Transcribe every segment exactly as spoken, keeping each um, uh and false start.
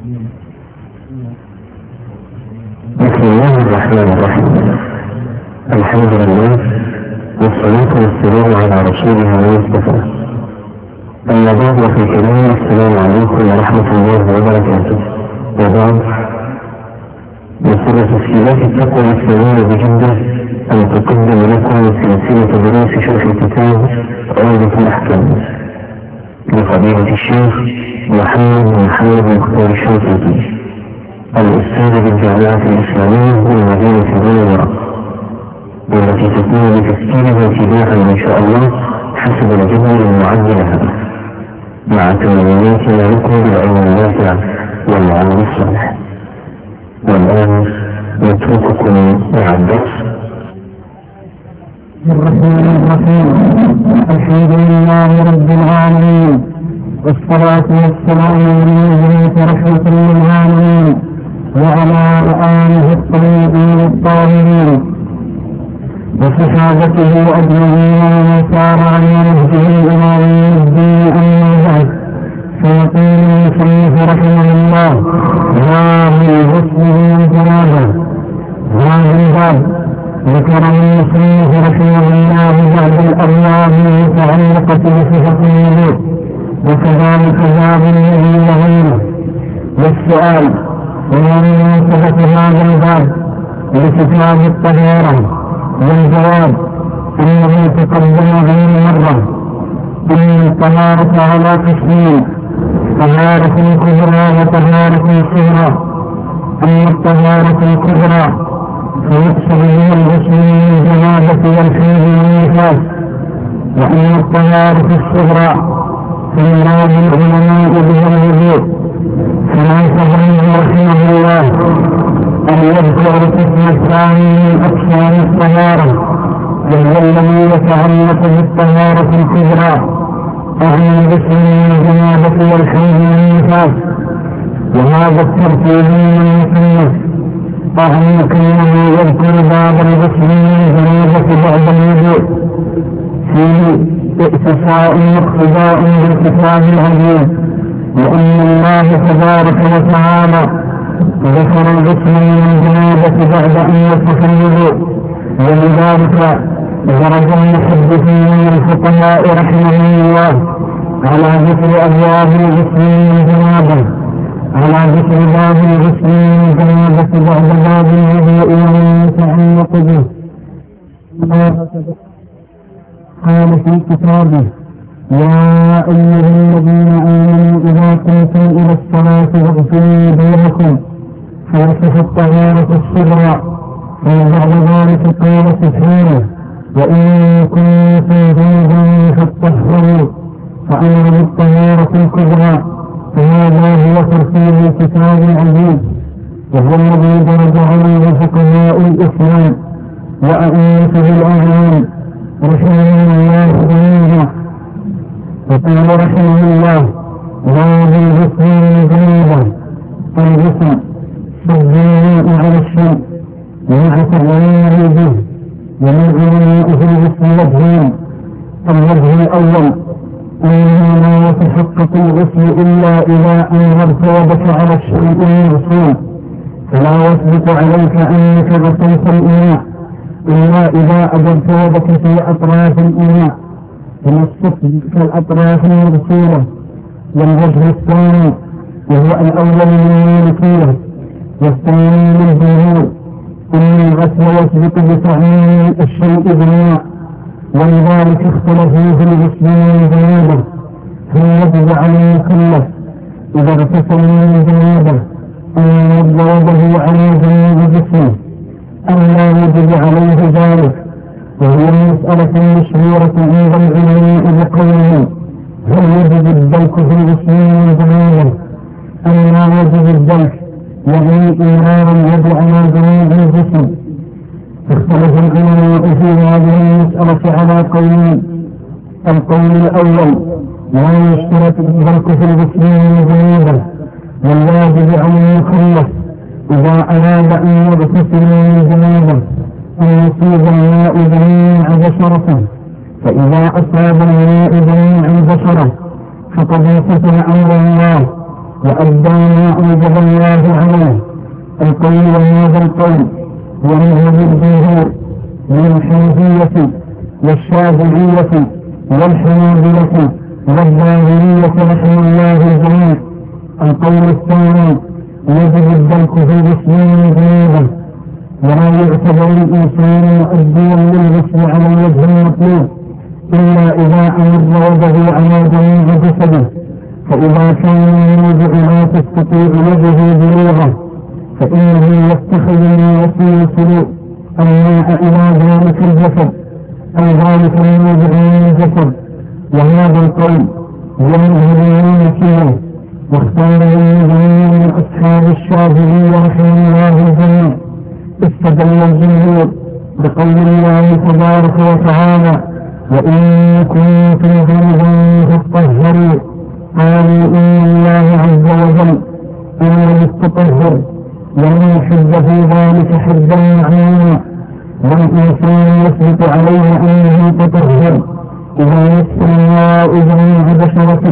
بسم الله الرحمن الرحيم. الحمد لله والصلاة والسلام على رسوله المصطفى. أما بعد وفي كلام السلام عليكم ورحمة الله وبركاته. وبعد يسر تسجيلات التقوى الإسلامية بجدة أن تقدم لكم سلسلة دروس شرح الكتاب عمدة الأحكام لفضيلة الشيخ محمد بن محمد مختار الشنقيطي الأستاذ بالجامعة الإسلامية بالمدينة المنورة، والتي تكون بتسجيلها ابتداء إن شاء الله حسب الجدول المعد لها، مع تمنياتنا لكم بالعلم النافع والعمل الصالح. والآن نترككم مع الدرس. الرحمن الرحيم. الحمد لله رب العالمين، والصلاة والسلام على نبينا رحمة للعالمين وعلى آله الطيبين الطاهرين وصحابته أجمعين ومن سار على نهجه إلى يوم الدين. أما بعد، فيقول المصنف رحمه الله: باب الغسل من الجنابة. هذا الباب ذكر المصنف رحمه الله بعد الأبواب المتعلقة بصفة الوضوء، وكذلك باب الذي وغيره. والسؤال: وما مناسبة هذا الباب لكتاب الطهارة؟ والجواب انه تقدم غير مرة ان الطهارة على قسمين: طهارة كبرى وطهارة صغرى. اما الطهارة الكبرى فيقصد بها الغسل من الجنابة والحيض والنفاس، واما الطهارة الصغرى فمراد العلماء بها الوضوء. فلا تظن رحمه الله أن يذكر القسم الثاني من أقسام الطهارة، وهو الذي يتعلق بالطهارة الكبرى، وهي الغسل من الجنابة والحيض والنفاس. وهذا الترتيب من المصنف أعني كونه يذكر باب الغسل من الجنابة بعد الوضوء فيه اقتصاء واقتداء بالكتاب العزيز، وأن الله تبارك وتعالى ذكر الغسل من الجنابة بعد أن يصف الوضوء، ولذلك درج المحدثين من الفقهاء رحمهم الله على ذكر أبواب الغسل من الجنابة على ذكر باب الغسل من الجنابة بعد باب الوضوء ومن يتعلق به. قال في كتابه: يا أيها الذين آمنوا إذا قمتم إلى الصلاة فاغسلوا وجوهكم. فيصف الطهارة الصغرى، وبعد ذلك قال سبحانه: وإن كنتم جنبا فاطهروا. فأمر بالطهارة الكبرى، فهذا هو ترتيب الكتاب العزيز، وهو الذي درج عليه فقهاء الإسلام وأئمته الأعلام رحمهم الله جميعا. وقال رحمه الله: باب الغسل من الجنابة. الغسل الجنابة على الشيء مع تغيير به، ومن علماء في الغسل وجهين: الوجه الأول أنه لا يتحقق الغسل إلا إذا أنهرت يدك على الشيء المغسول، فلا يثبت عليك أنك غسلت الإناء إلا إذا أدرت يدك في أطراف الإناء تمسك كالأطراف المغسولة. والوجه الثاني وهو الأول من المالكية والثاني من الجمهور أن الغسل يثبت بتعميم الشيء بالماء، ولذلك اختلفوا في الغسل من الجنابة: هل يجب على المكلف إذا اغتسل من الجنابة أن يمد يده على جميع جسمه أم لا يجب عليه ذلك؟ وهي مسألة مشهورة عند العلماء بقوله: هل يجب الدلك في الغسل من الجنابة أم لا يجب الدلك، يعني إمرار اليد على جميع الجسم. اختلف العلماء في هذه المسألة على قولين: القول الأول لا يشترط الدلك في الغسل من الجنابة، والواجب على المكلف إذا أراد أن يغتسل من الجنابة أن يصيب الماء جميع بشرته، فإذا أصاب الماء جميع البشرة فقد انتهى أمر الله وأدى ما أوجب الله عليه. القول وهذا القول هو مذهب الجمهور من الحنفية والشافعية والحنابلة والظاهرية رحمه الله الجميع. القول الثاني يجب الدلك في غسل جنوبا، ولا يعتبر الإنسان مؤديا للغسل على الوجه المطلوب إلا إذا أمر وجهه على جميع جسده، فإذا كان الموضع لا تستطيع وجهه بلوغه فإنه يتخذ ما يصل الماء إلى ذلك الجسد أو ذلك الموضع من الجسد. وهذا القول هو مذهب المالكية، واختاره جميع من أصحاب الشافعي رحمه الله الجميع. استدل الجمهور بقول الله تبارك وتعالى: وإن كنتم جنبا فاطهروا. قالوا إن الله عز وجل أمر بالتطهر، ولم يحد في ذلك حدا معينا، والإنسان يثبت عليه أنه يتطهر إذا مس الماء جميع بشرته.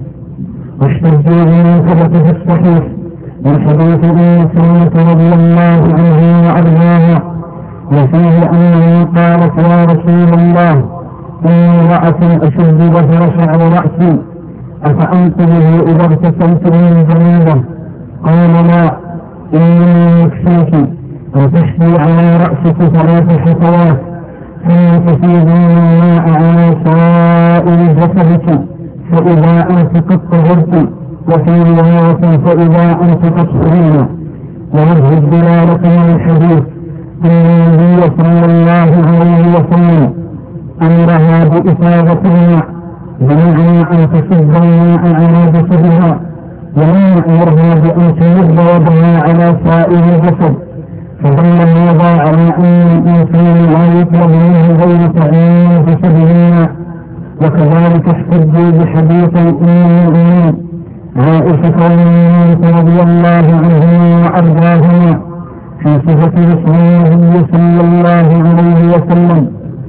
واحتجوا بما ثبت في الصحيح من حديث أم سلمة رضي الله عنه وأرضاها، وفيه أنه قالت: يا رسول الله، إني امرأة أشد ظهر شعر رأسي، أفأنقذه إذا اغتسلت من جنابة؟ قال: لا، إنما يكفيك أن تحثي على رأسك ثلاث حثوات ثم تفيضين الماء على سائر جسدك، فإذا أنت قد طهرت، وفي رواية فإذا أنت قد طهرت. ووجه الدلالة من الحديث أن النبي صلى الله عليه وسلم أمرها بإفاضة الماء، بمعنى أن تصب الماء على جسدها، ولم يأمرها بأن تمد يدها على سائر الجسد، فدل هذا على أن الإنسان لا يطلب منه غير تعيين جسده الماء. وكذلك احتجوا بحديث أم المؤمنين عائشة رضي الله عنها وأرضاها في صفة غسل النبي صلى الله عليه وسلم،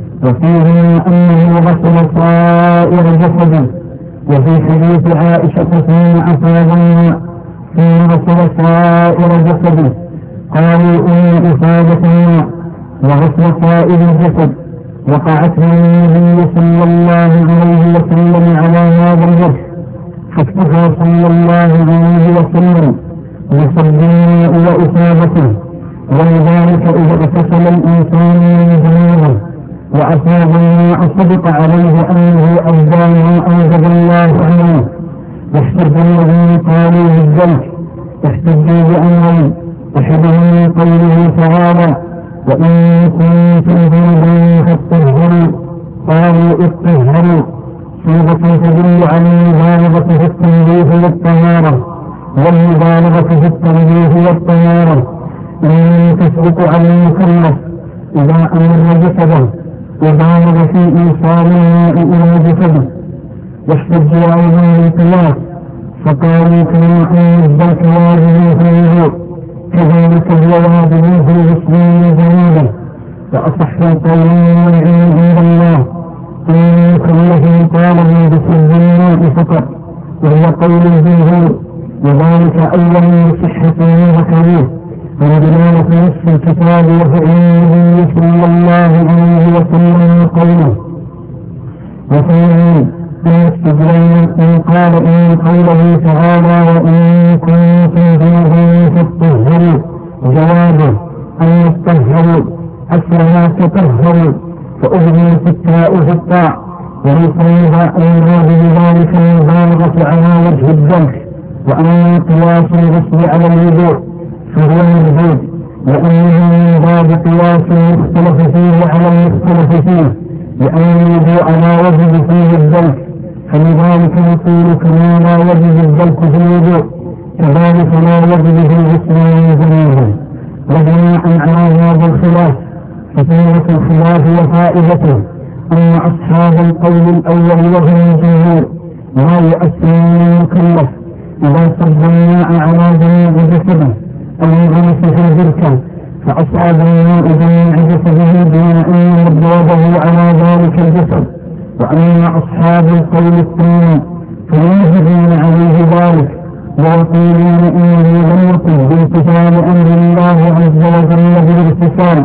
وفيه أنه غسل سائر جسده. وفي حديث عائشة ثم أفاض الماء ثم غسل سائر جسده، قالوا إن إفاضة الماء وغسل سائر الجسد وقعت من النبي صلى الله عليه وسلم على هذا الوجه، فاكتفى صلى الله عليه وسلم بصب الماء وإفاضته. ولذلك إذا اغتسل الإنسان من جنابه وأفاض الماء صدق عليه أنه أدى ما أوجب الله عنه. واحتج الذين قالوا بالذنب احتجوا بأمرين: أحدهم قوله تعالى: وإن كنتم جنبا فاطهروا. قالوا اطهروا صيغة تدل على المبالغة في التنزيه والطهارة، والمبالغة في التنزيه والطهارة إن تثبت على المكلف إذا أمر جسده وبالغ في إيصال الماء إلى جسده. واحتجوا أيضا بالقياس فقالوا كما أن الدلك واجب في الوضوء كذلك هو واجب في غسل الجنابة. وأصح القولين والعلم عند الله أن المكلف طالب بسد الماء فقط، وهو قول الجمهور، وذلك أولا بصحة ما ذكروه ودلالة نص الكتاب وفعل النبي صلى الله عليه وسلم قوله. وثانيا أن استدلال من قال إن قوله تعالى: وإن كنتم جنبا فاطهروا، جوابه أن يطهروا أصلها تطهروا، فأغنيت التاء في الطاع، وليس المراد بذلك المبالغة على وجه الذنب. وأما قياس الغسل على الوضوء فهو مردود، لأنه من باب قياس المختلف فيه على المختلف فيه، لأن الوضوء لا يجب فيه الذنب، فلذلك نقول كما لا يجب الذنب في الوضوء كذلك لا يجب في الغسل من جنابه. وبناء على هذا الخلاف ففائدة الخلاف وفائدته أن أصحاب القول الأول وهم الجمهور لا يؤثر من المكلف إذا صب الماء على جميع جسده أو يغمس في البركة، فأصعب الماء جميع جسده دون أن يمد يده على ذلك الجسد. وأما أصحاب القول الثاني فينهجون عليه ذلك ويقولون إنه لم يكن بامتثال أمر الله عز وجل بالاغتسال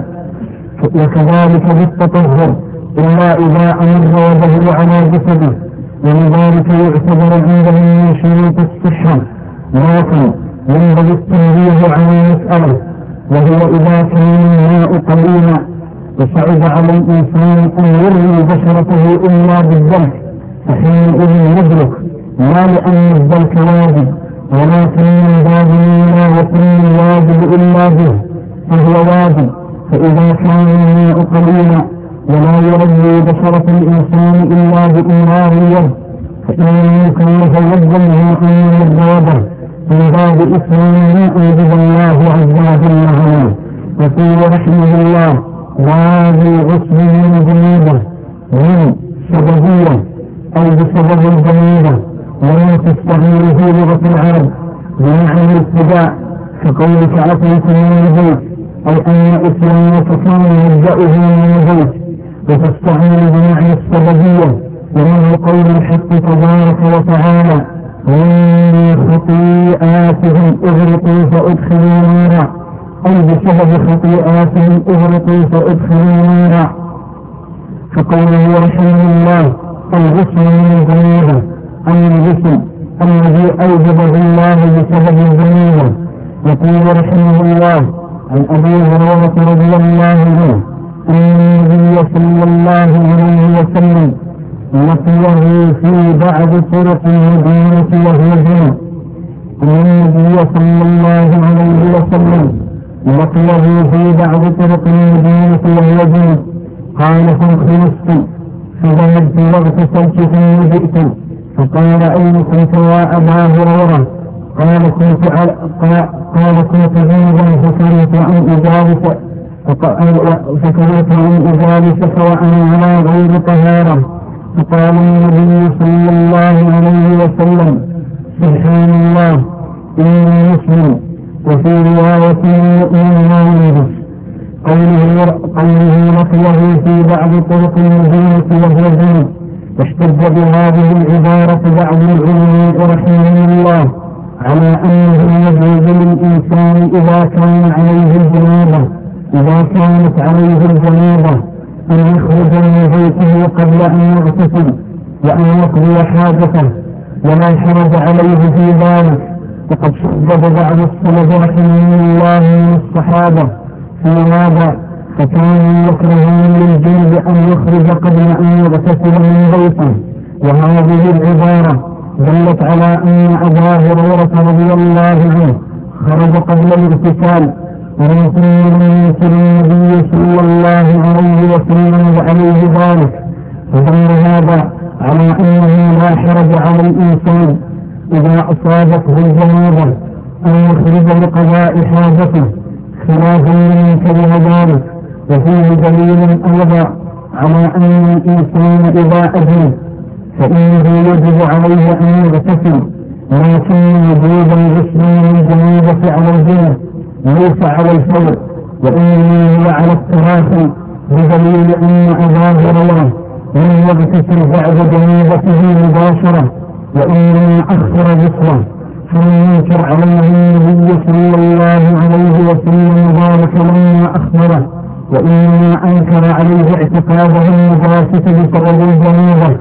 وكذلك بالتطهر إلا إذا أمر وجهه على جسده، ولذلك يعتبر عندهم من شروط الصحة. لكن ينبغي التنبيه على مسألة، وهو إذا كان الماء قليلا وصعد على الإنسان أن يروي بشرته إلا بالدلك، فحينئذ يدرك، لا لأن الدلك واجب، ولكن من باب لا يكون الواجب إلا به فهو واجب. فإذا كان الماء قليلا ولا يروي بشرة الإنسان إلا بإمرار اليد، فإن المكلف يلزمه أن يتوضأ من باب إسلام ما أوجب الله عز وجل عليه. يقول رحمه الله: باب غسل من جنابه من سببية أو بسبب الجنابة، ولا تستعمل في لغة العرب بمعنى الابتداء كقولك أتيت من البيت، أي أن إسلامك كان يبدأه من البيت، وتستعمل بمعنى السببية ومنه قول الحق تبارك وتعالى: ومن خطيئاتهم أغرقوا فأدخلوا نارا، أي بسبب خطيئاتهم أغرقوا فأدخلوا نارا. فقوله رحمه الله: الغسل من الجنابة أي الغسل الذي أوجبه الله بسبب الجنابة. يقول رحمه الله عن أبي هريرة رضي الله عنه أن النبي صلى الله عليه وسلم لقيه في بعض طرق المدينة وهو جنب. أن النبي صلى الله عليه وسلم لقيه في بعض طرق المدينة وهو جنب، قال: فانخلصت فذهبت واغتسلت ثم جئت، فقال: أين كنت يا أبا هريرة؟ قال: كنت قال كنت جنبا فكرهت أن أجالس فكرهت أن أجالسك وأنا على غير طهارة. فقال النبي صلى الله عليه وسلم: سبحان الله، إني مسلم. وفي رواية المؤمن لا ينجس. قوله لقيه في بعض طرق المدينة وهو جنب، واحتج بهذه العبارة بعض العلماء رحمهم الله على أنه يجوز للإنسان إذا كان عليه الجنابة إذا كانت عليه الجنابة أن يخرج من بيته قبل أن يغتسل وأن يقضي حاجته، ولا حرج عليه في ذلك. وقد شدد بعض السلف رحمهم الله من الصحابة في هذا، فكانوا يكرهون للجنب أن يخرج قبل أن يغتسل من بيته. وهذه العبارة دلت على أن أبا هريرة رضي الله عنه خرج قبل الاغتسال، ولكن لم ينكر النبي صلى الله عليه وسلم عليه ذلك، فدل هذا على أنه لا حرج على الإنسان إذا أصابته الجنابة أن يخرج لقضاء حاجته، خلافا لمن كره ذلك. وفيه دليل أيضا على أن الإنسان إذا أجنب فإنه يجب عليه أن يغتسل، لكن وجود الغسل من الجنابة على الجنب ليس على الفور، وإنما هو على التراخي، بدليل أن أبا هريرة لم يغتسل بعد جنابته مباشرة، وإنما أخر غسله، فلم ينكر عليه النبي صلى الله عليه وسلم ذلك لما أخبره، وإنما أنكر عليه اعتقاده النجاسة بسبب الجنابة.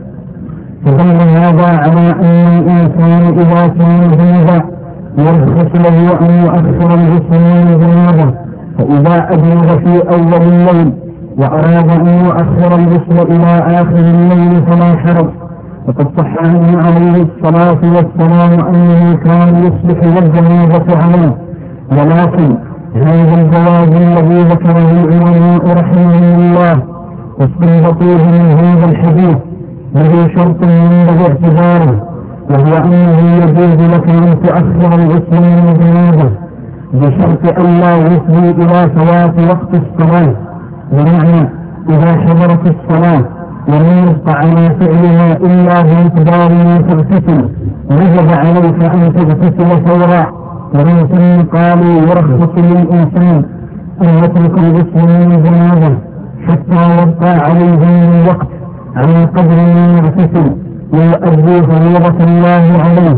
فدل هذا على أن الإنسان إذا كان جنبا يرخص له أن يؤخر الغسل من الجنابة، فإذا أجنب في أول الليل وأراد أن يؤخر الغسل إلى آخر الليل فلا حرج. وقد صح عنه عليه الصلاة والسلام أنه كان يصبح والجنابة عليه، ولكن هذا الجواز الذي ذكره العلماء رحمهم الله واستنبطوه من هذا الحديث له شرط ينبغي اعتباره، وهو أنه يجوز لك أن تؤخر الغسل من الجنابة بشرط أن لا يفضي إلى فوات وقت الصلاة، بمعنى إذا حضرت الصلاة ولم يبق على فعلها إلا بمقدار ما تغتسل وجب عليك أن تغتسل فورا. ولكن قالوا يرخص للإنسان أن يترك الغسل من الجنابة حتى يبقى عليه من الوقت على قدر ما يغتسل ويؤدي فريضة الله عليه،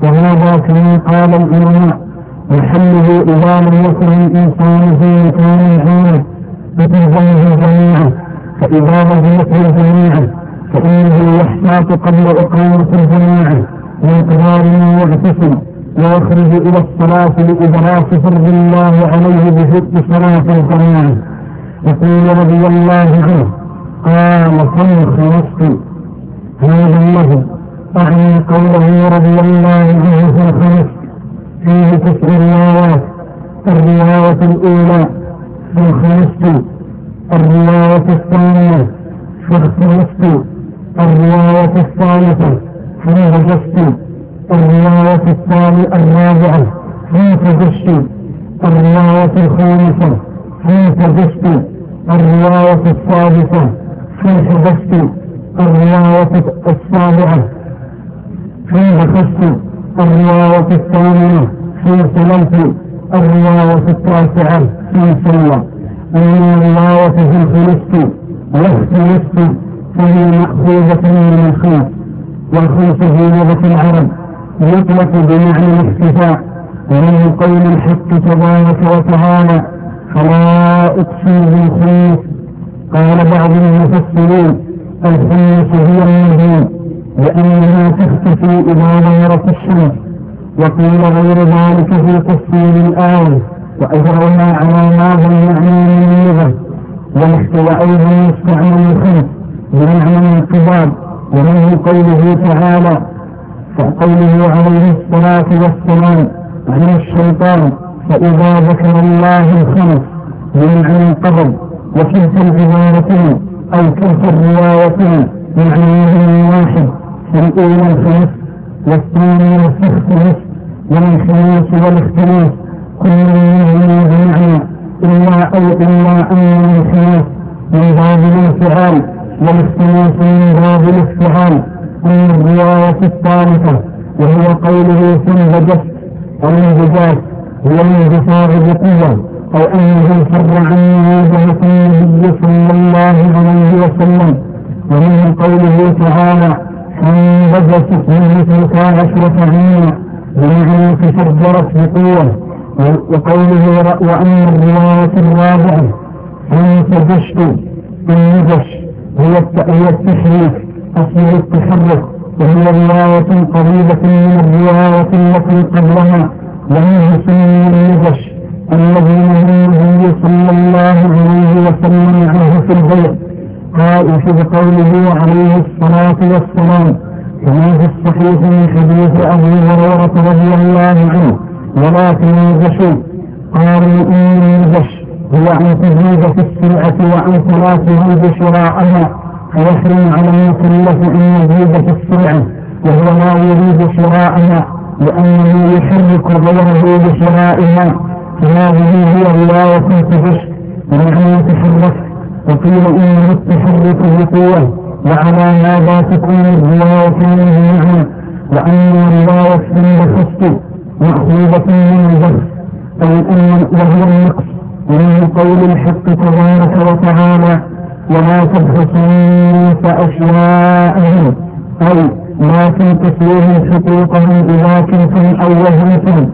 وهذا كما قال العلماء محله إذا لم يكن الإنسان في مكان عام بتلزمه جميعا، فإذا لزمته الجميعا فإنه يحتاط قبل إقامة الجماعة من قرار ما يعتصم ويخرج إلى الصلاة لإدراك فرض الله عليه بحق صلاة الجماعة. يقول رضي الله عنه قال صنخ نفسي هذا الذي أعني قوله رضي الله عنه في الخمس فيه تسع روايات. الرواية الأولى في الخمس، الرواية الثانية في الخمس، الرواية الثالثة في الجسد، الرواية الثالثة الرابعة في الجسد، الرواية الخامسة في الجسد، الرواية السادسة في الجسد، الرواية السابعة في الجسد، الرواية الثامنة في سلمت، الرواية التاسعة في سلة. أما الرواية في الخلص والخلص فهي مأخوذة من الخلص، والخلص في لغة العرب يطلق بمعنى الاختفاء، ومن قول الحق تبارك وتعالى فلا أقسم بالخنس. قال بعض المفسرين الخنس هي النجوم لأنها تختفي إذا ظهرت الشمس، وقيل غير ذلك في تفسير الآية وأجرنا على هذا المعنى من اللغة. والاحتواء أيضا يستعمل الخنس بمعنى الانقباض، ومنه قوله تعالى فقوله عليه الصلاة والسلام عن الشيطان فإذا ذكر الله الخنس بمعنى القبض. وكلتا العبارتين أو كلتا الروايتين معناهما واحد، فالأولى الخنس والثانية الخنس والانخناس والاختلاس كل منهما بمعنى إلا أو إلا أن الانخناس من باب الانفعال والاختلاس من باب الافتعال. أما الرواية الثالثة وهو قوله فانبجست والانبجاس هو الانبساط بقوة، أو أنه فر عن مواجهة النبي صلى الله عليه وسلم. ومن قوله تعالى فانبجست من مثلك عشرة عينا بمعنى تفجرت بقوة. وقوله وأما الرواية الرابعة فانتجشت النجش هي التحريك أصل التحرك، وهي رواية قريبة من الرواية التي قبلها، ومنه سمي النجش الذي نهى النبي صلى الله عليه وسلم عنه في البيع، قال في قوله عليه الصلاة والسلام كما في الصحيح من حديث أبي هريرة رضي الله عنه ولا تناجشوا. قالوا إن النجش هو أن تزيد في السلعة وأن تلاقها بشراءها، فيحرم على المكلف أن يزيد في السلعة وهو لا يريد شراءها لأنه يحرك غيره بشرائها. فهذه هي رواية تجش بمعنى تحرك، وقيل إنه التحرك بقوة، وعلى هذا تكون الرواية منه معنى. وأما رواية النقص مأخوذة من الجرس أي أن وهو النقص، ومن قول الحق تبارك وتعالى ولا تبخسوا الناس أشياءهم، أي لا تنقصوهم حقوقهم إذا كنتم أو وهنتم.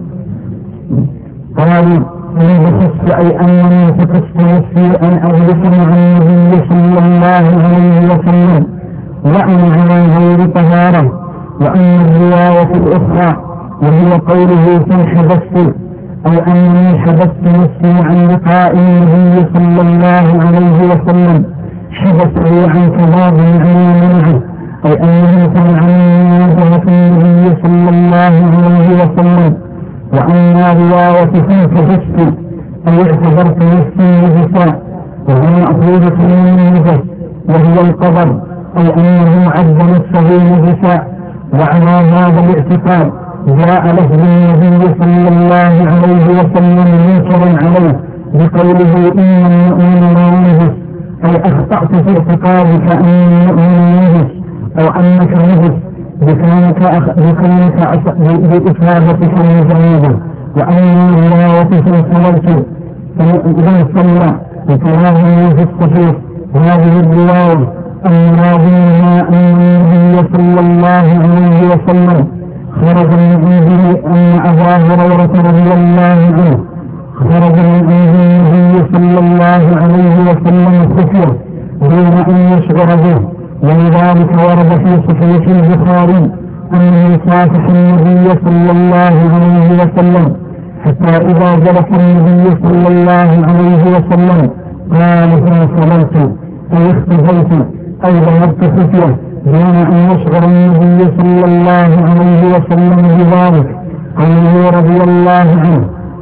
قالوا من بخس أي أنني فكست نفسي أن أغلق مع النبي صلى الله عليه وسلم وأنا على غير طهارة. وأما الرواية الأخرى وهي قوله فانحبست أي أنني حبست نفسي عن لقاء النبي صلى الله عليه وسلم، حبسه عن كباب معنى منعه، أي أنه تمنعني مواجهة النبي صلى الله عليه وسلم. وأما رواية فانحبست أي اعتبرت نفسي نجسا، وهو مأخوذة من النجس وهو القدر، أي أنه عد نفسه نجسا. وعلى هذا الاعتقاد جاء لفظ النبي صلى الله عليه وسلم منكرا عليه بقوله إن المؤمن لا ينجس، أي أخطأت في اعتقادك أن المؤمن ينجس أو أنك نجس بكونك بإصابتك المجانبة. وأما رواية فانصلت فإذا صلى بكلامه في الصحيح هذه الرواية المراد منها أن النبي صلى الله عليه وسلم خرج من عنده أن أبا هريرة رضي الله عنه خرج من عند النبي صلى الله عليه وسلم خفية دون أن يشعر به، ولذلك ورد في صحيح البخاري أنه صافح النبي صلى الله عليه وسلم، حتى إذا جلس النبي صلى الله عليه وسلم قال فانصرفت أي اختفيت أي ذهبت خفية دون أن يشعر النبي صلى الله عليه وسلم بذلك. قوله رضي الله عنه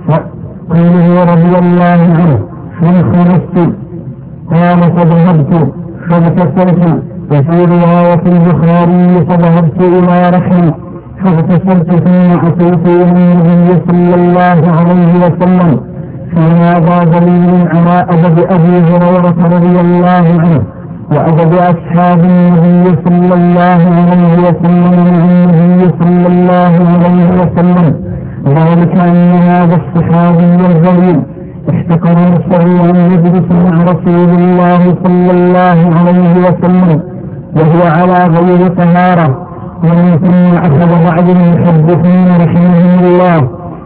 قوله رضي الله عنه فانخرجت قال فذهبت فاغتسلت، وفي رواية البخاري فذهبت إلى رحمي فاغتسلت ثم أتيت إلى النبي صلى الله عليه وسلم، فهذا دليل على أدب أبي هريرة رضي الله عنه وأدب أصحاب النبي صلى الله عليه وسلم مع النبي صلى الله عليه وسلم، ذلك أن هذا الصحابي الجليل احتقر نفسه أن يجلس مع رسول الله صلى الله عليه وسلم وهو على غير طهارة. ومن ثم أخذ بعض المحدثين رحمهم الله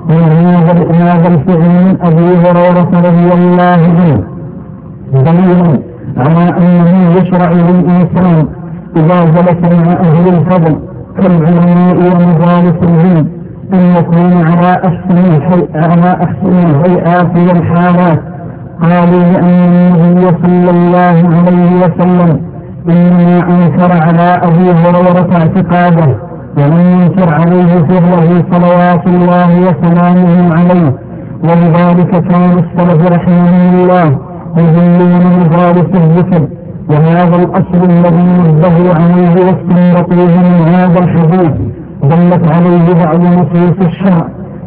من هذا الفعل من أبي هريرة رضي الله عنه دليلا على أنه يشرع للإنسان إذا جلس مع أهل الفضل كالعلماء ومجالس العلم أن يكون على أحسن على أحسن الهيئات والحالات. قالوا لأن النبي صلى الله عليه وسلم إنما أنكر على أبي هريرة اعتقاده ولم ينكر عليه فضله صلوات الله وسلامه عليه، ولذلك كان السلف رحمه الله يذلون مجالس الذكر، وهذا الأصل الذي نبه عليه واستنبطوه من هذا الحديث دلت عليه بعض نصوص الشرع.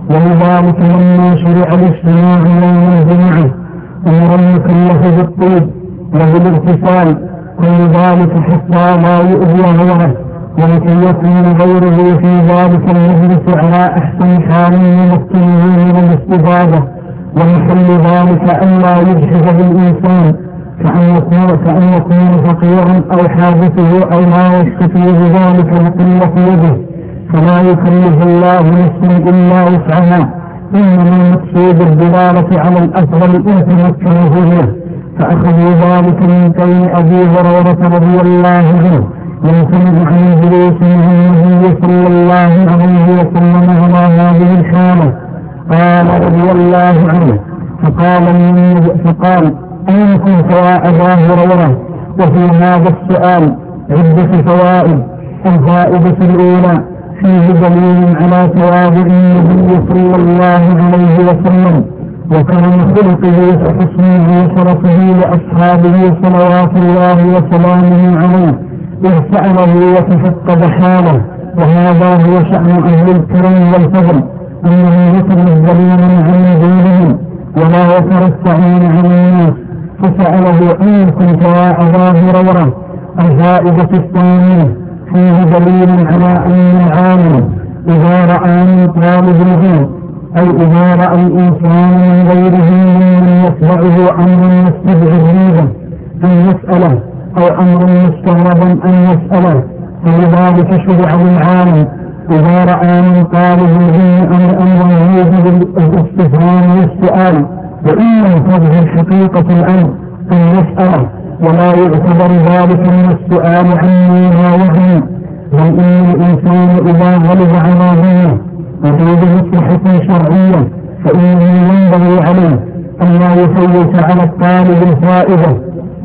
ولذلك لما شرع الاجتماع يوم الجمعة أمر المكلف بالطيب وبالاغتسال كل ذلك حتى لا يؤذي غيره، ولكي يكون غيره في ذلك المجلس على أحسن حال من التنوين والاستفادة، ومحل ذلك ألا يجحف بالإنسان كأن يكون, كأن يكون فقيرا أو حاجته أو ما يشتكي بذلك لقلة يده، فلا يكلف الله نفسا إلا وسعها، إنما المقصود الدلالة على الأفضل إن تمكن فيه. فأخذوا ذلك من كون أبي هريرة رضي الله عنه يمتنع عن الجلوس مع النبي صلى الله عليه وسلم على هذه الحالة. قال رضي الله عنه فقال فقال أين كنت يا أبا هريرة؟ وفي هذا السؤال عدة فوائد. الفائدة الأولى فيه دليل على تواضع النبي صلى الله عليه وسلم وكان خلقه وحسنه وشرفه لأصحابه صلوات الله وسلامه عليه، إذ سأله وتفقد حاله، وهذا هو شأن أهل الكرم والفضل أنهم يتنزلون عن دينهم ولا يترفعون عن الناس. فسأله أين كنت يا أبا هريرة؟ الفائدة الثانية فيه دليل على أن العالم إذا رأى من طالب العلم أي إذا رأى الإنسان من غيره ممن يتبعه أمر يستدعي الريبة أن يسأله أو أمر مستغربا أن يسأله، فلذلك شرع للعالم إذا رأى من طالب العلم أمر أمر يوجب الاستفهام والسؤال، وإن لم تظهر حقيقة الأمر أن يسأله ولا يعتبر ذلك من السؤال عما لا يعني، بل إن الإنسان إذا غلب على ظنه وجود مصلحة شرعية فإنه ينبغي عليه أن لا يفوت على الطالب الفائدة،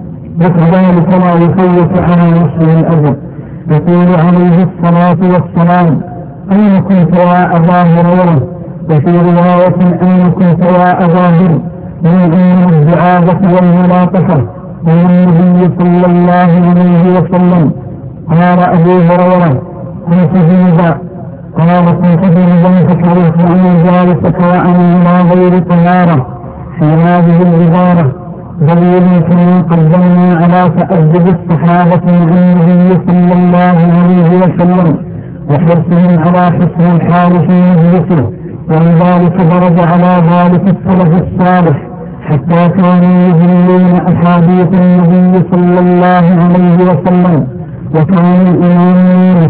وكذلك لا يفوت على نفسه الأجر. يقول عليه الصلاة والسلام أين كنت يا أبا هريرة؟ وفي رواية أين كنت يا أبا هريرة؟ من أن الدعابة والملاطفة من النبي صلى الله عليه وسلم. قال أبو هريرة كنت جنبا، قال كنت جنبا فكرهت أن جالسك وأنا على غير طهارة. في هذه العبارة دليل كما قدمنا على تأدب الصحابة مع النبي صلى الله عليه وسلم وحرصهم على حسن الحال في مجلسه، ولذلك درج على ذلك السلف الصالح حتى كانوا يجلون أحاديث النبي صلى الله عليه وسلم. وكان الإمام مالك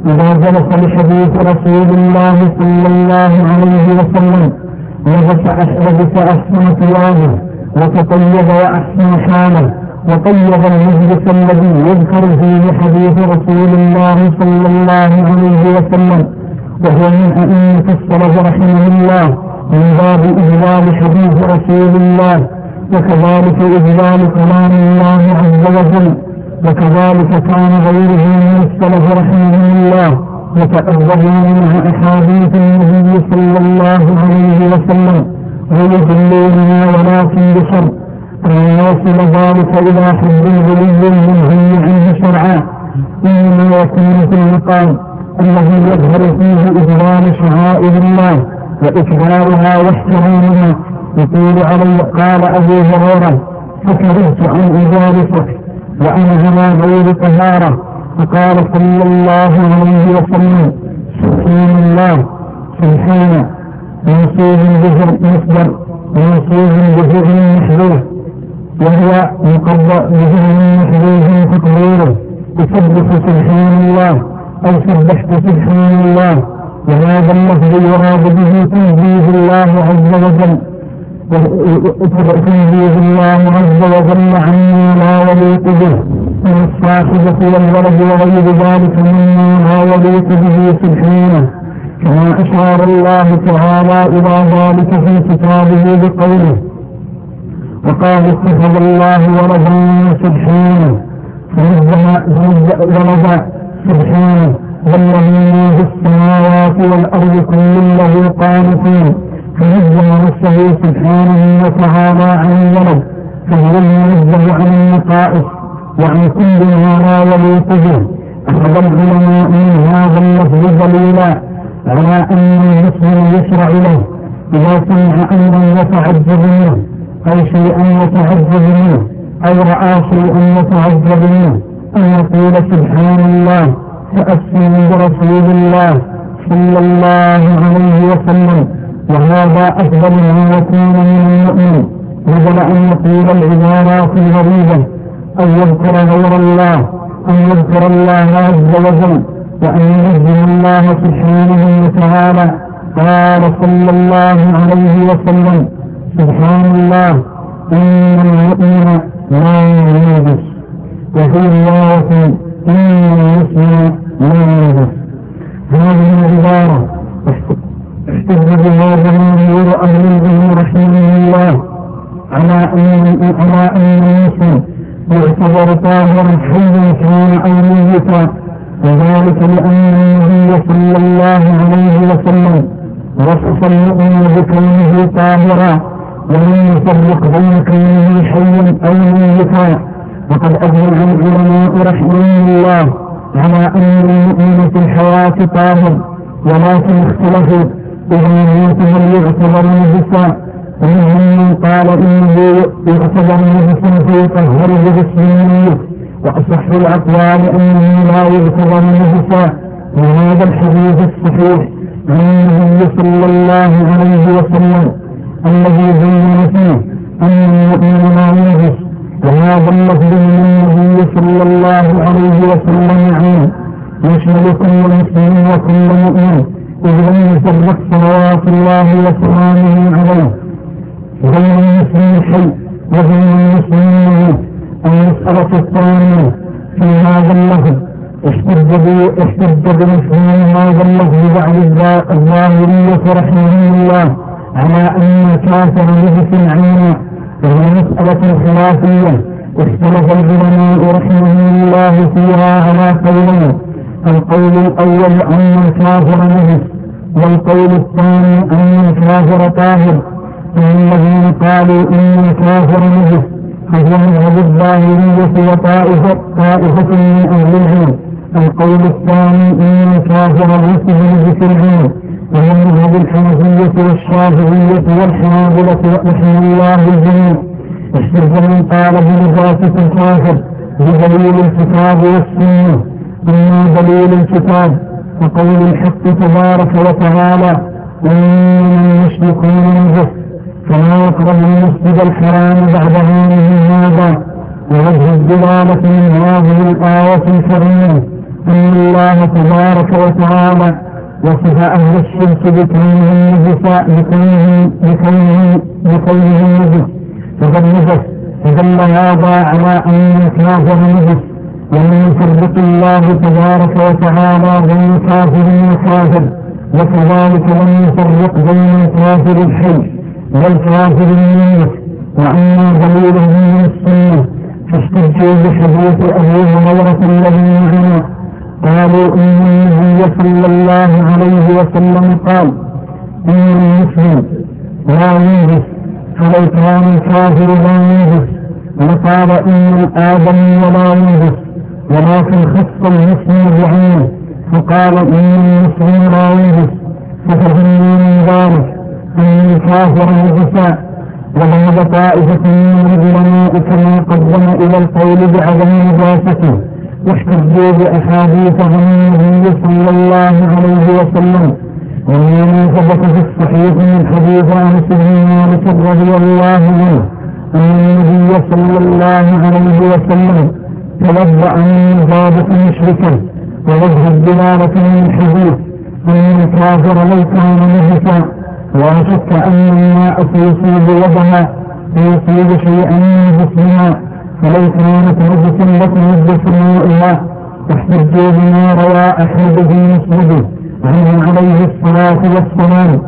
إذا جلس لحديث رسول الله صلى الله عليه وسلم لبس أحسن ثيابه وتطيب وأحسن حاله وطيب المجلس الذي يذكر فيه حديث رسول الله صلى الله عليه وسلم، وهو من أئمة السلف رحمه الله من باب إجلال حديث رسول الله، وكذلك إجلال كلام الله عز وجل. وكذلك كان غيره من السلف رحمه الله يتأذبون مع أحاديث النبي صلى الله عليه وسلم ويجلونها ولكن بشر أن يوصل ذلك إلى حد غلي منهي عنه شرعا، إنما يكون في المقام الذي يظهر فيه إجلال شعائر الله وإكبارها واحترامها. يقول علي قال أبو هريرة: فكرهت أن أجالسك وأنا على غير طهارة، فقال صلى الله عليه وسلم: سبحان الله، سبحانه، منصوب بجر مصدر منصوب بجر محذوف، وهو مقدر بجر محذوف تقديره تسبح سبحان الله أو سبحت سبحان الله. وهذا اللفظ يراد به تنزيه الله عز وجل تنزيه الله عز وجل عما لا يليق به من الصاحبة والولد وغير ذلك مما لا يليق به سبحانه، كما أشار الله تعالى إلى ذلك في كتابه بقوله: وقال اتخذ الله ولدا سبحانه، فنزه ولدا سبحانه، والذي في السماوات والأرض كل له قانتين، فنزه نفسه سبحانه وتعالى عن الولد، فهو المنزه عن النقائص وعن كل ما لا يليق به. أخذ العلماء من هذا اللفظ دليلا على أن المسلم يشرع له إذا سمع أمرا يتعجب منه أو شيئا يتعجب منه أو رأى شيئا يتعجب منه أن يقول سبحان الله تأسيا برسول الله صلى الله عليه وسلم، وهذا أفضل ما يكون من المؤمن بدل أن يقول العبارات الغريبة أو يذكر غير الله أن يذكر الله عز وجل وأن ينزه الله سبحانه وتعالى. قال صلى الله عليه وسلم: سبحان الله، إن المؤمن لا ينجس، وفي رواية إن المسلم لا ينجس. هذه العبارة احتج بها جماهير أهل العلم رحمه الله على أن على أن المسلم يعتبر طاهرا حيا كان أو ميتا، وذلك لأن النبي صلى الله عليه وسلم وصف المؤمن بكونه طاهرا ولم يفرق بين كونه حيا أو ميتا. وقد أجمع العلماء رحمه الله على أن المؤمن في الحياة طاهر، ولكن اختلفوا إذا مات هل يعتبر نجسا، ومنهم من قال إنه يعتبر نجسا فيطهره بالسنية، وأصح الأقوال أنه لا يعتبر نجسا. وهذا الحديث الصحيح عن النبي صلى الله عليه وسلم الذي بين فيه أن المؤمن لا ينجس، وهذا اللفظ من النبي صلى الله عليه وسلم عنه يشمل كل مسلم وكل مؤمن، إذ لم يفرق صلوات الله وسلامه عليه بين المسلم حي وبين المسلمين. المسألة الثانية في هذا اللفظ احتج بمفهوم هذا اللفظ بعد الظاهرية رحمه الله على أن الكافر نجس عينا، وهي مسألة خلافية اختلف العلماء رحمه الله فيها على قولين: القول الأول أن الكافر نجس، والقول الثاني أن الكافر طاهر. فالذين قالوا إن الكافر نجس فهو مذهب الظاهرية وطائفة طائفة من أهل العلم. القول الثاني إن الكافر ليس بنجس العين، وهو مذهب الحنفية والشافعية والحنابلة رحمه الله الجميع. احتج من قال بنجاسة الكافر بدليل الكتاب والسنة. أما دليل الكتاب وقول الحق تبارك وتعالى: إنما المشركون نجس، فلا يقرب المسجد الحرام بعد عامه هذا. ووجه الدلالة من هذه الآية الكريمة أن الله تبارك وتعالى وصف أهل الشرك بكونهم نجساء بكونهم بكونهم بكونهم نجس فقد نجس فدل هذا على أن الكافر نجس ولم يفرق الله تبارك وتعالى بين كافر وكافر وكذلك لم يفرق بين الكافر الحي والكافر الميت. وأما دليله من السنة فاستجوا بحديث أبي هريرة الذي معنا قالوا إن النبي صلى الله عليه وسلم قال إن المسلم لا ينجس فلو كان الكافر لا ينجس وقال إن الآدمي لا ينجس ولكن خص المسلم بعينه فقال إن المسلم لا ينجس ففهمنا من ذلك أن الكافر نجسا. وهذا طائفة من العلماء كما قدم إلى القول بعدم نجاسته واحتجوا بأحاديث عن النبي صلى الله عليه وسلم ومما ثبت في الصحيح من حديث أنس بن مالك رضي الله عنه أن النبي صلى الله عليه وسلم توضأ من نجاسة مشركا ووجه الدلالة من الحديث أن الكافر لو كان نجسا ولا شك أن الماء سيصيب يدها سيصيب شيئا من جسمها فلو كانت نجسا لتنجس ماؤها واحتجوا بما روى أحمد بن مسعود عنه عليه الصلاة والسلام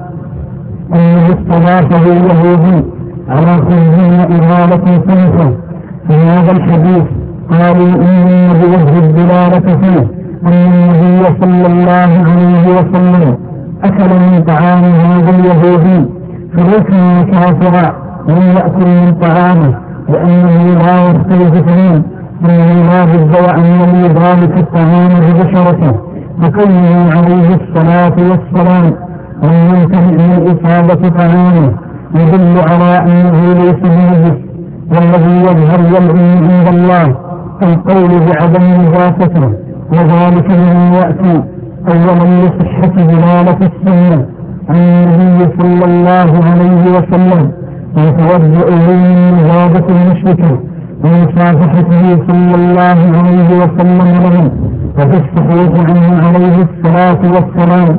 أنه استضافه اليهودي على خبز وإغالة سنفا في هذا الحديث قالوا إن بوجه الدلالة فيه أن النبي صلى الله عليه وسلم أكل من طعام هذا اليهودي فلو كان كافرا لم يأكل من طعامه لأنه لا يختلف فيه أنه لا بد وأن يلي ذلك الطعام ببشرته فكونه عليه الصلاة والسلام لم يمتنع من إصابة طعامه يدل على أنه ليس بنجس. والذي يظهر والعلم عند الله القول بعدم نجاسته وذلك لما يأتي أولا لصحة دلالة السنة عن النبي صلى الله عليه وسلم ويتوجه إليه من نجابة المشركة ومصافحته صلى الله عليه وسلم لهم. وفي الصحيح عنه عليه الصلاة والسلام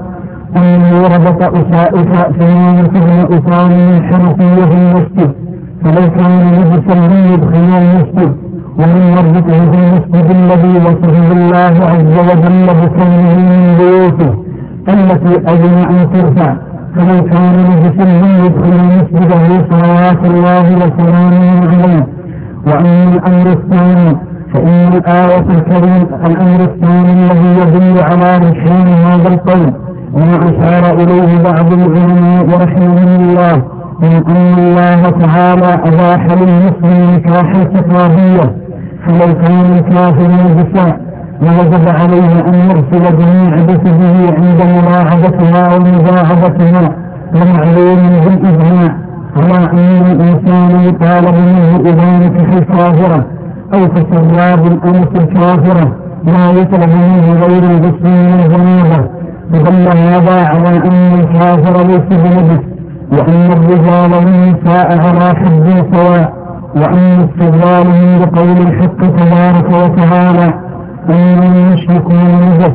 أنه ربط أسائف ثمانية بن أسام من حنفية في المسجد فلو كان نجسا لم يدخل المسجد ومن يربطه في المسجد الذي وصفه الله عز وجل بكونه من بيوته التي أذن أن ترفع فلو كان نجسا لم يدخل مسجده صلوات الله وسلامه عليه. وأما الأمر الثاني فإن الآية الكريمة الأمر الثاني الذي يدل على رجحان هذا القول وما أشار إليه بعض العلماء رحمهم الله من أن الله تعالى أباح للمسلم نكاح الكتابية فلو كان الكافر نجسا ووجب عليه أن يرسل جميع جسده عند ملاحظتها ومجاهدتها ومعلوم بالإجماع على أن الإنسان يطالب منه إذا نكح الكافرة أو تسراب الأنس الكافرة لا يطلب منه غير الجسم من الجنابة فدل هذا على أن الكافر ليس بنجس وأن الرجال والنساء على حد سواء وأن استدلالهم بقول الحق تبارك وتعالى أن المشركون نجس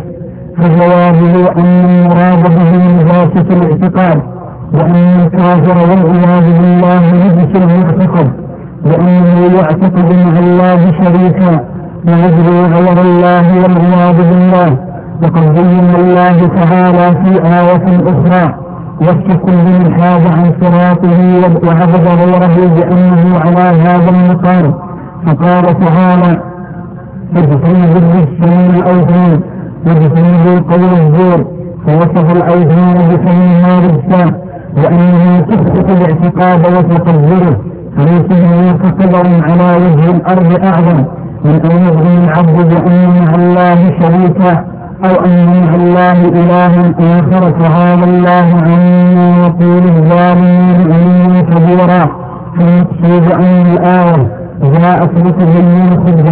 فجوابه أن المراد به نجاسة الاعتقاد وأن الكافر والعياذ بالله نجس المعتقد لأنه يعتقد مع الله شريكا ويجري غير الله والعياذ بالله. وقد بين الله تعالى في آية أخرى وصف كل من حاز عن صراطه وعبد غيره بأنه على هذا المقام فقال تعالى اجتنبوا الرجس من الأوثان واجتنبوا قول الزور فوصف الأوثان بكونها رجسا وأنها تثبت الاعتقاد وتقدره فليس هناك قدر على وجه الأرض أعظم من أن يظن العبد بأن مع الله شريكا أو أن مع الله إلها آخر تعالى الله عما يقول الظالمين علما كبيرا. فالمقصود أن الآية جاءت لتبين خذ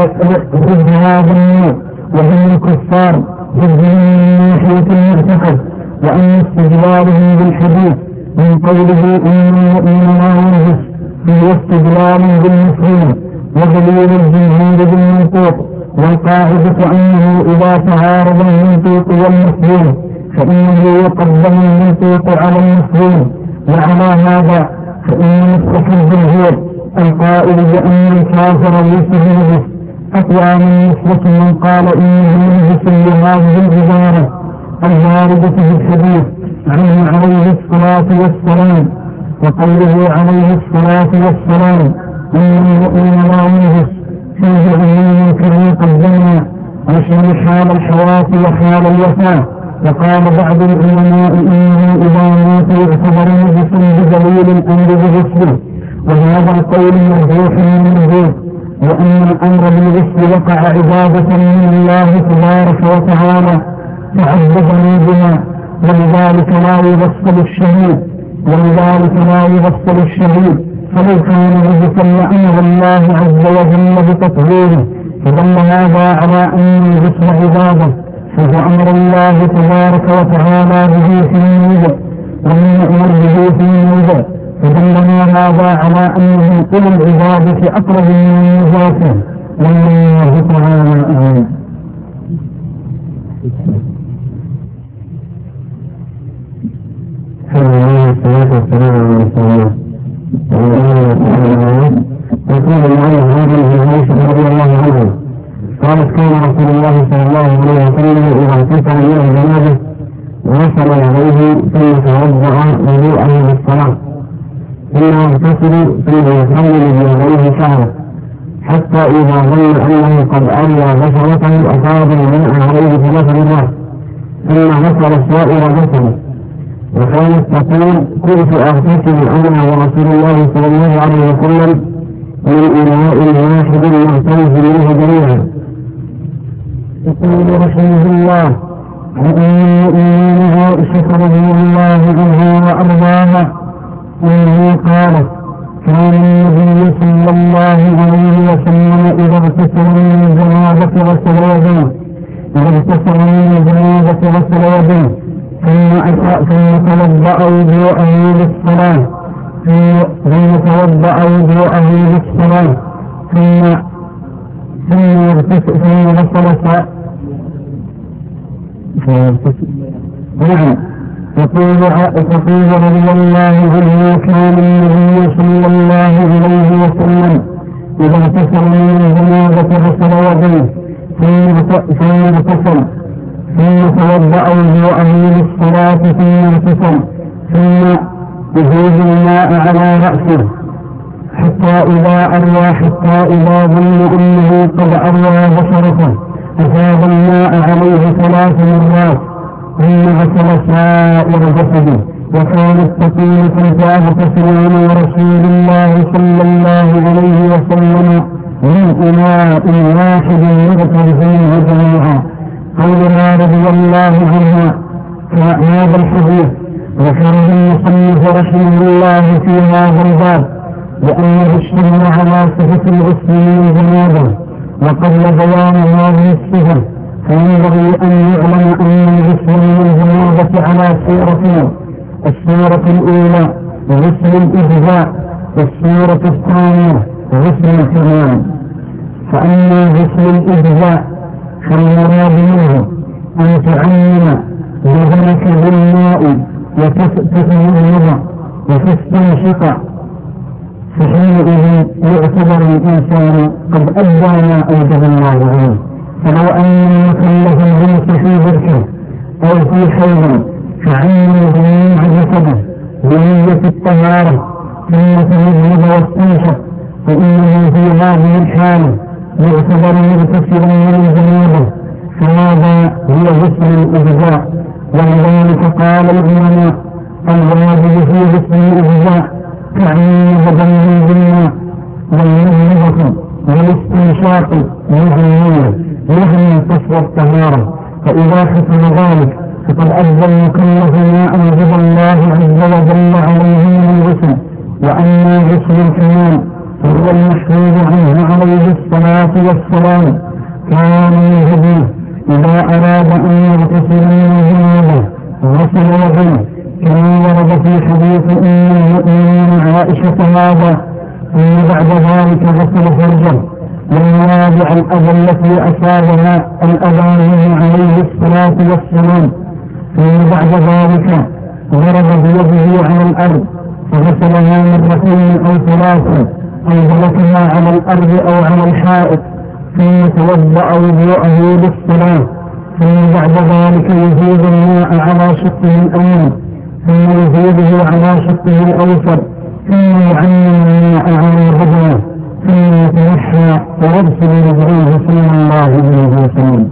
هذا النوع وهم الكفار جزء من ناحية المعتقد وأن استدلالهم بالحديث من قوله إن المؤمن لا ينجس فهو استدلال بالمسلم ودليل الجمهور بالمنطوق والقاعدة أنه إذا تعارض المنطوق والمفهوم فإنه يقدم المنطوق على المفهوم، وعلى هذا فإن مصلح الجمهور القائل بأن الكافر ليس بنجس أقوى من مصلح من قال إنه نجس لهذه العبارة الواردة في الحديث عنه عليه الصلاة والسلام، وقوله عليه الصلاة والسلام إن المؤمن لا ينجس فيه عموم كما قدمنا يشمل حال الحياة وحال الوفاة. وقال بعض العلماء إنه إذا مات يعتبر نجسا بدليل أمر بغسله، وهذا القول مرجوح من مرجوح، وأن الأمر بالغسل وقع عبادة من الله تبارك وتعالى تعبدنا بها، ولذلك لا يغسل الشهيد ولذلك لا يغسل الشهيد فلو كان نجسا لأمر الله عز وجل بتطهيره، فدل هذا على أن الغسل عبادة فهو أمر الله تبارك وتعالى به في الموضع ومن أمر به في الموضع، فدلنا هذا على أنه أولو العبادة أقرب من النجاسة، والله تعالى أعلم. الحمد لله والصلاة والسلام على رسول الله. يقول المؤلف هذا عائشة رضي الله عنها قالت كان رسول الله صلى الله عليه وسلم إذا اغتسل من الجنابة غسل يديه ثم توضأ وضوءه للصلاة ثم يغتسل ثم يخلل بيديه شعره حتى إذا ظن أنه قد أرى بشرته أصاب الماء عليه ثلاث مرات ثم غسل سائر جسده. وكانت تقول كنت أغتسل أنا ورسول الله صلى الله عليه وسلم من إناء واحد يغتسل منه جميعا. يقول رحمه الله عن المؤمنين عائشة رضي الله عنها وأرضاها أنه قالت كان النبي صلى الله عليه وسلم إذا اغتسل من الجنابة غسل يديه إذا اغتسل من الجنابة غسل يديه ثم ثم توضأ وضوءه للصلاة ثم توضأ وضوءه للصلاة ثم ثم يغتسل ثم غسل نعم. يقول تقول رضي الله عنه كان النبي صلى الله عليه وسلم إذا اغتسل من الجنابة غسل يديه ثم اغتسل ثم توضأ وضوءه للصلاة ثم اغتسل ثم يهيج الماء على رأسه حتى إذا أروى حتى إذا ظن أنه قد أروى بشرته أفاض الماء عليه ثلاث مرات ثم غسل سائر جسده. وكانت تقول كنت أغتسل أنا ورسول الله صلى الله عليه وسلم من إناء واحد يغتسلون جميعا. قولها رضي الله عنها هذا الحديث ذكره المصنف رحمه الله في هذا الباب لأنه اشتمل على صفة الغسل من الجنابة وقبل بيان هذه الصفة فينبغي أن يعلم أن الغسل من الجنابة على صورتين: الصورة الأولى غسل الإجزاء، والصورة الثانية غسل الكمال. فأما غسل الإجزاء فالمراد منه أن تعمم بدنك بالماء وتتمضمض وتستنشق، فحينئذ يعتبر الإنسان قد أدى ما أوجب الله عنه. فلو أن المكلف الجنس في بركه أو في حيض فعمم جميع جسده بنية الطهارة ثم تمضمض واستنشق فإنه في هذه الحالة يعتبر مغتسلا من الجنابة، فهذا هو غسل الإجزاء. ولذلك قال العلماء الواجب في غسل الإجزاء تعميم بدنه بالماء والمضمضة والاستنشاق مجموعة لهم قصر الطهارة، فإذا حصل ذلك فقد أدى المكلف ما أوجب الله عز وجل عليه من الغسل. وأما غسل الكمال فهو المحفوظ عنه عليه الصلاة والسلام كان يهديه إذا أراد أن يغتسل من الجنابة غسل يديه كما ورد في حديث أم المؤمنين عائشة هذا، ثم بعد ذلك غسل فرجه. والمواضع الأذى التي أصابها الأذان عليه الصلاة والسلام، ثم بعد ذلك ضرب بيده على الأرض فغسلها مرتين أو ثلاثا أو ضربها على الأرض أو على الحائط، ثم توضأ وضوءه للصلاة، ثم بعد ذلك يزيد الماء على شقه الأيمن ثم يزيده على شقه الأيسر، ثم يعمم الماء على بدنه، ثم يتنحى ويغسل رجليه صلى الله عليه وسلم.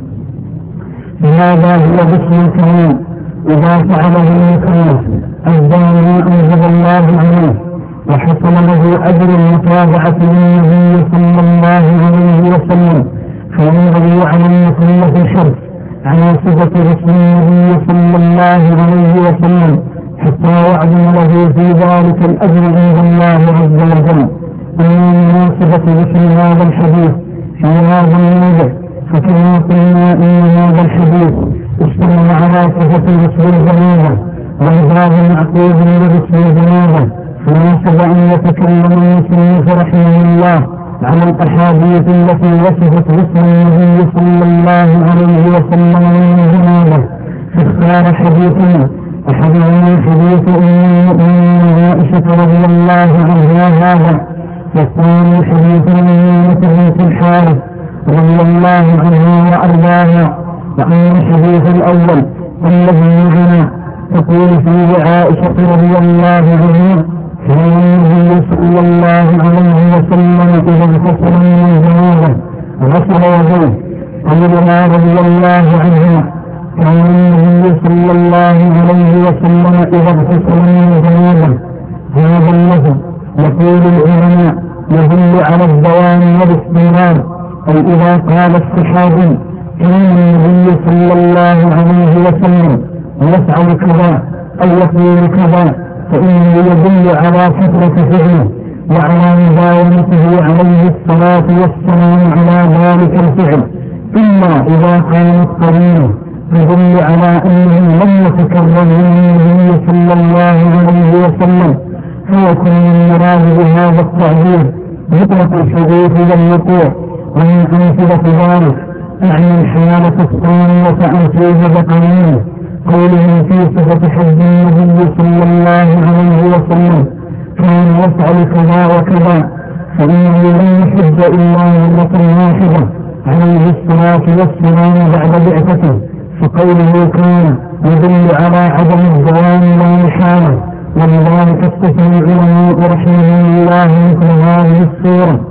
فهذا هو غسل الكمال إذا فعله المكلف الزاني ما أنزل الله عليه وحصل له أجر المتابعة للنبي صلى الله عليه وسلم، فينبغي على المكلف الحرص على صفة رسول النبي صلى الله عليه وسلم حتى يعظم له في ذلك الأجر عند الله عز وجل. أما مناسبة ذكر هذا الحديث في هذا الموضع فكما قلنا إن هذا الحديث اشتمل على صفة غسل الجنابة والباب معقود لغسل الجنابة، فناسب أن يتكلم المسلم رحمه الله على الأحاديث التي وصفت غسل النبي صلى الله عليه وسلم من الجنابة، فاختار حديثنا أحدهما حديث أم المؤمنين عائشة رضي الله عنها هذا، والثاني حديث ميمونة بنت الحارث رضي الله عنها وأرضاها. وأما الحديث الأول الذي معنا تقول فيه عائشة رضي الله عنها كان النبي صلى الله عليه وسلم إذا اغتسل من الجنابة غسل يديه. قولها رضي الله عنها كان النبي صلى الله عليه وسلم إذا اغتسل من الجنابة، هذا اللفظ يقول العلماء يدل على الدوام والاستمرار، أي إذا قال الصحابي كان النبي صلى الله عليه وسلم يفعل كذا أو يقول كذا فإنه يدل على فترة فعله وعلى مداومته عليه الصلاة والسلام على ذلك الفعل، إلا إذا كانت قرينة تدل على أنه لم يتكرر من النبي صلى الله عليه وسلم، فيكون المراد بهذا التعبير مطلق الحديث والوقوع. ومن أمثلة ذلك أعني الحالة الثانية أن توجد قرينة قوله في صفة حج النبي صلى الله عليه وسلم كان يفعل كذا وكذا، فإنه لم يحج إلا مرة واحدة عليه الصلاة والسلام بعد بعثته، فقوله كان يدل على عدم الدوام لا محالة، ولذلك استثنى العلماء رحمه الله مثل هذه الصورة.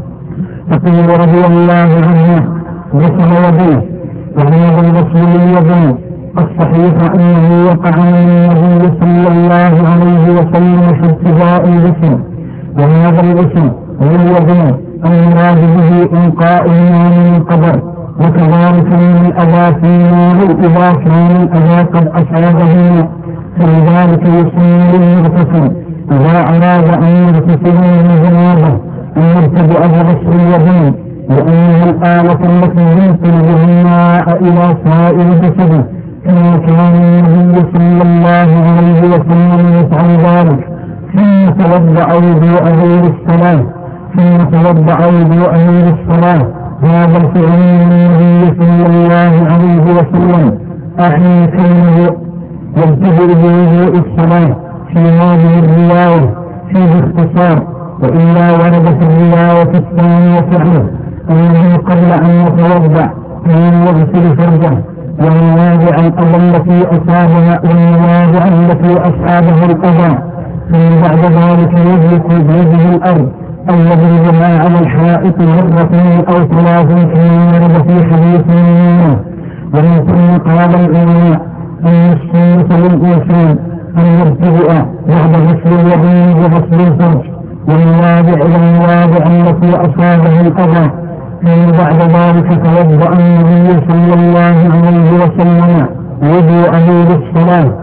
تقول رضي الله عنه غسل يديه، وهذا الغسل لليدين الصحيح أنه وقع من النبي صلى الله عليه وسلم في ابتداء الغسل، وهذا الغسل لليدين المراد به إنقاء الماء من القدر، وكذلك من الأذى في الماء إذا كان الأذى قد أصابه، فلذلك يسمى للمغتسل إذا أراد أن يغتسل من الجنابة أن يبتدأ بغسل اليدين، لأنها الآلة التي ينقل بها الماء إلى سائر جسده، كما كان النبي صلى الله عليه وسلم يفعل ذلك. ثم توضأ وضوءه للصلاة ثم توضأ وضوءه للصلاة هذا الفعل من النبي صلى الله عليه وسلم، أعني كونه يبتدئ بوضوء الصلاة في هذه الرواية فيه اختصار، وإلا ورد في الرواية الثانية فعله أنه قبل أن يتوضأ كان يغسل فرجه والمواضع الأذى التي أصابها والمواضع التي أصابها الأذى، ثم بعد ذلك يدرك بيده الأرض أو يضربها على الحائط مرتين أو ثلاث كما ورد في حديث ميمونة. ومن ثم قال العلماء أن السنة للإنسان أن يبتدئ بعد غسل اليدين بغسل الفرج والمواضع والمواضع التي أصابها الأذى، ثم بعد ذلك توضأ النبي صلى الله عليه وسلم وضوءه للصلاة.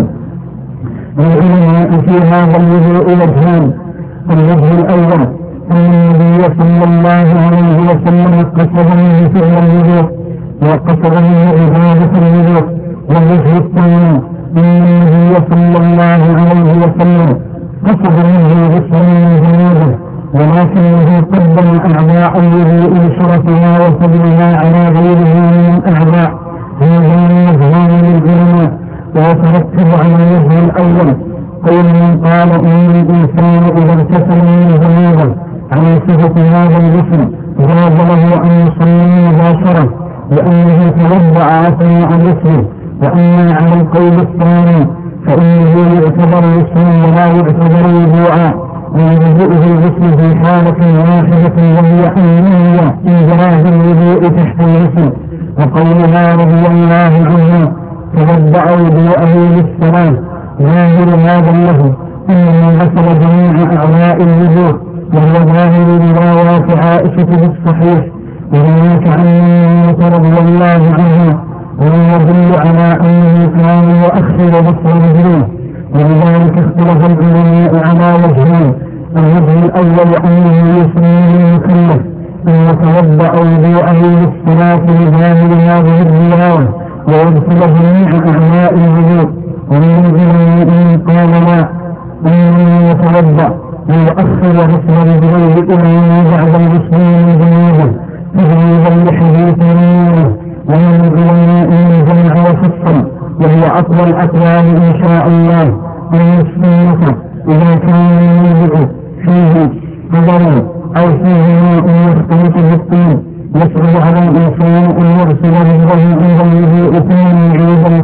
والعلماء في هذا الوضوء وجهان: الوجه الأول أن النبي صلى الله عليه وسلم قصد منه فعل الوضوء وقصد منه عبادة الوضوء، والوجه الثاني أن النبي صلى الله عليه وسلم قصد منه غسل من الجنابة ولكنه قدم أعضاء الوضوء لشرفها وفضلها على غيرها من الأعضاء. هذا مذهب للعلماء. ويترتب على الوجه الأول قول من قال إن الإنسان إذا اغتسل من جنابه على صفة هذا الجسم جاز له أن يصلي مباشرة لأنه توضأ أثناء الغسل. وأما على القول الثاني فإنه يعتبر غسلا ولا يعتبر وضوءا، ويجزئه الغسل في حالة واحدة وهي أن ينوي إنزال الوضوء تحت الغسل. وقولها رضي الله عنه توضأ وضوءه للصلاة ظاهر هذا له إنه غسل جميع أعضاء الوضوء، وهو ظاهر روايات عائشة بالصحيح. وهناك عن أمه رضي الله عنها وهو يدل على أنه كان يؤخر غسل رجليه. ولذلك اختلف العلماء على وجهين: الوجه الأول أنه يسمى للمكلف أن يتوضأ وضوءه للصلاة لظاهر هذه الرواية ويغسل جميع أعضاء الوضوء. ومن العلماء من قال لا، إنه يتوضأ ويؤخر غسل رجليه إلى بعد الغسل من جنابه تجريبا لحديث منه. ومن العلماء من جمع وفصل، وهي أطول الأقوال إن شاء الله، أن السنة إذا كان يوجد فيه قدر أو فيه ماء يختلط بالطين يصعب على الإنسان أن يغسل رجله عند الوضوء ثم يعيد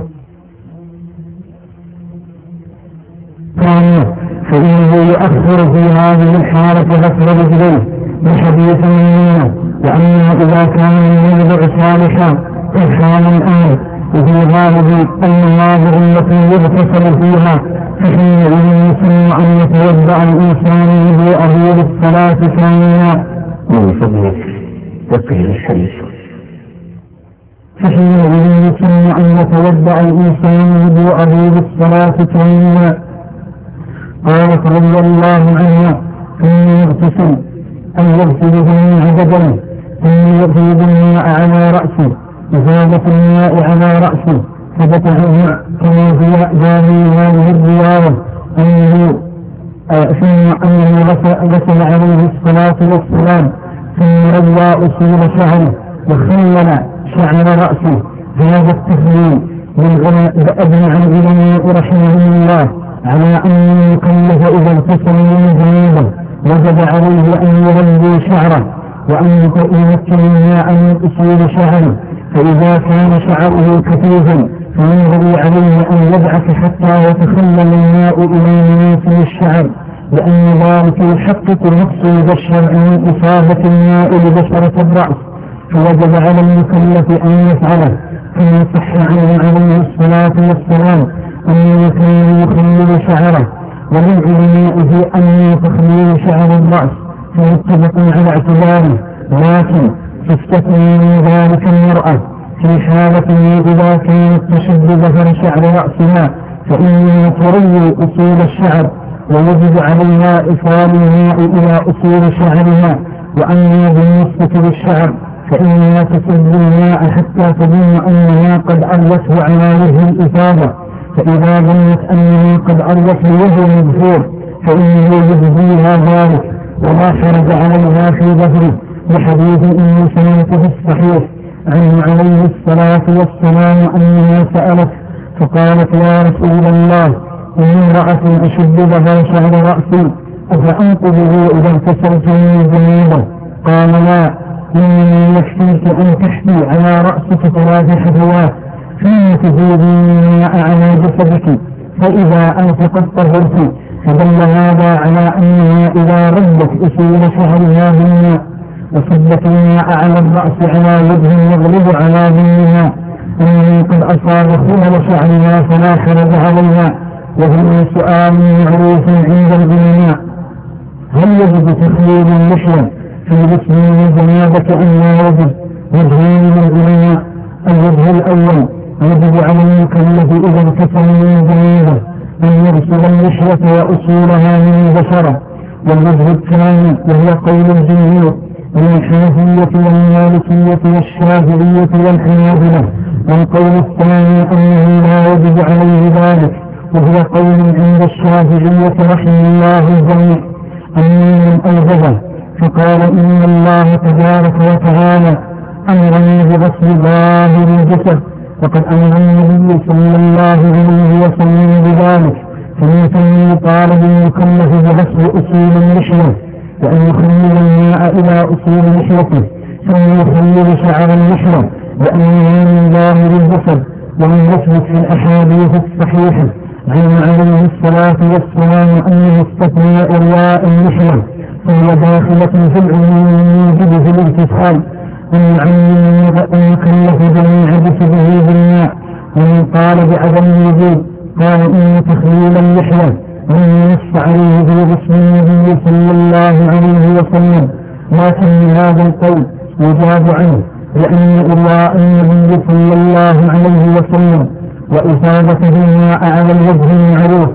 ثانية، فإنه يؤخر في هذه الحالة غسل رجليه بحديث منه. وأما إذا كان الموضع صالحا كالحال الآن وفي غالب المناظر التي يغتسل فيها فحينئذ يسمى أن يتوضأ الإنسان وضوءه للصلاة ثانيا. من فضلك تقي الحديث. فحينئذ يسمى أن يتوضأ الإنسان وضوءه للصلاة ثانيا. قالت رضي الله عنها ثم يغتسل أن يغسل جميع بدنه ثم يفيض الماء على رأسه إزالة الماء على رأسه. ثبت عنه كما في جاري هذه الرواية أنه ثم أنه غسل عليه الصلاة والسلام ثم روى أصول شعره وخلل شعر رأسه. هذا التخليل أجمع العلماء رحمه الله على أن المكلف إذا اغتسل من جنابه وجب عليه أن يغلي شعره وأن يمكن الماء من أصول شعره. فإذا كان شعره كثيفا فينبغي عليه أن يدعك حتى يتخلل الماء إلى مناصب الشعر، لأن ذلك يحقق مقصود الشرع من إصابة الماء لبشرة الرأس، فوجب على المكلف أن يفعله. كما صح عنه عليه الصلاة والسلام أنه كان يخلل شعره. وللعلماء في أن تخليل شعر الرأس فيتفق على اعتباره، لكن تستثني من ذلك المرأة في حالة إذا كانت تشد ظهر شعر رأسها فإنها تروي أصول الشعر ويجب عليها إيصال الماء إلى أصول شعرها. وأما بالنسبة للشعر فإنها تصب الماء حتى تظن أنها قد أروته على وجه الإفاضة، فإذا ظنت أنها قد أروت لوجه مغفور فإنه يجزيها ذلك ولا حرج عليها في ظهره، لحديث أم سلمة في الصحيح عنه عليه الصلاة والسلام أنها سألت فقالت: يا رسول الله، إن امرأة أشد ظهر شعر رأسي أفأنقذه إذا اغتسلت من جنابه؟ قال: لا، إنما يكفيك أن تحفي على رأسك ثلاث حفوات ثم تزيدين الماء على جسدك فإذا أنفقت طهرت. فدل هذا على أنها إذا ردت أصول شعرها بالماء وصبت الماء على الرأس على وجه يغلب على ظنها أنه قد أصاب خلل شعرها فلا حرج عليها. وهو سؤال معروف عند العلماء: هل يجب تخليل اللحية في الغسل من الجنابة أم لا يجب؟ وجهان للعلماء: الوجه الأول يجب على المكلف إذا اغتسل من جنابه أن يغسل اللحية وأصولها من البشرة. والوجه الثاني وهو قول الجمهور من الحنفية والمالكية والشافعية والحنابلة، والقول الثاني أنه لا يجب عليه ذلك، وهو قول عند الشافعية رحمه الله الجميع. أني من أوجبه، فقال إن الله تبارك وتعالى أمرني بغسل ظاهر الجسد، وقد أمر النبي صلى الله عليه وسلم بذلك، فمن قال بالمكلف بغسل أصول اللحية، وأن يخلل الماء إلى أصول لحيته، ثم يخلل شعر اللحية لأنه من ظاهر الجسد. ومن يثبت في الأحاديث الصحيحة عن عليه الصلاة والسلام أنه استثنى إرواء اللحية، فهي داخلة في العموم الموجب في الاغتسال، أن يعلم المكلف جميع جسده بالماء. ومن قال بعدم الوجود قال إن تخليل اللحية من نص عليه في غسل النبي صلى الله عليه وسلم، لكن هذا القول يجاب عنه، لأن إرواء النبي صلى الله عليه وسلم وإفادته الماء على الوجه المعروف،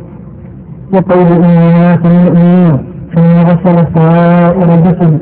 وقول أمهات المؤمنين ثم غسل سائر الجسد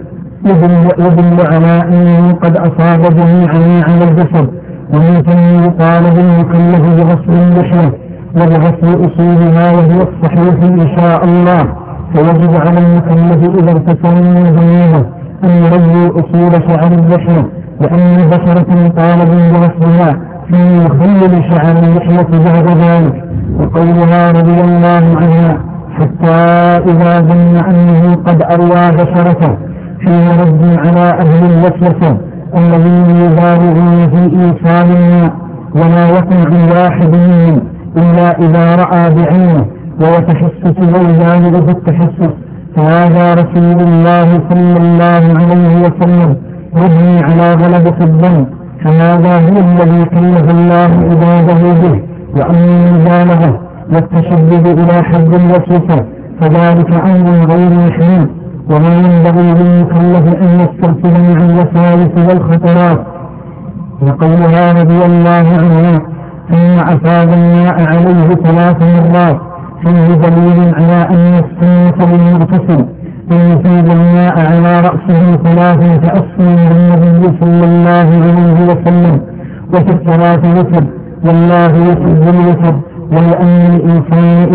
يدل على أنه قد أصاب جميع ما على الجسد. ومن ثم يقال بالمكلف بغسل اللحية وبغسل أصولها، وهو الصحيح إن شاء الله. فيجب على المكلف إذا ارتسل من ذنوبه أن يرجي أصول شعر اللحية، لأن البشرة طالب بغسلها، ثم يخلل شعر اللحية بعد ذلك. وقولها رضي الله عنها حتى إذا ظن أنه قد أروى بشرته، فيه رد على أهل الوسوسة الذين يبالغون في إيصال الماء، ولا يقع عن واحد منهم إلا إذا رأى بعينه ويتحسس ويبالغ في التحسس، فهذا رسول الله صلى الله عليه وسلم يبني على غلبة الظن، فهذا هو الذي كلف الله عباده به. وأما المبالغة والتشدد إلى حد الوسوسة فذلك أمر غير محمود، وما ينبغي للمكلف أن يسترسل مع الوساوس والخطرات. وقولها رضي الله عنها ثم أفاض الماء عليه ثلاث مرات، فيه دليل على أن السنة للمغتسل أن يفيض الماء على رأسه ثلاثا تأسيا بالنبي صلى الله عليه وسلم. وفي الصلاة وتر، والله يحب الوتر، ولأن الإنسان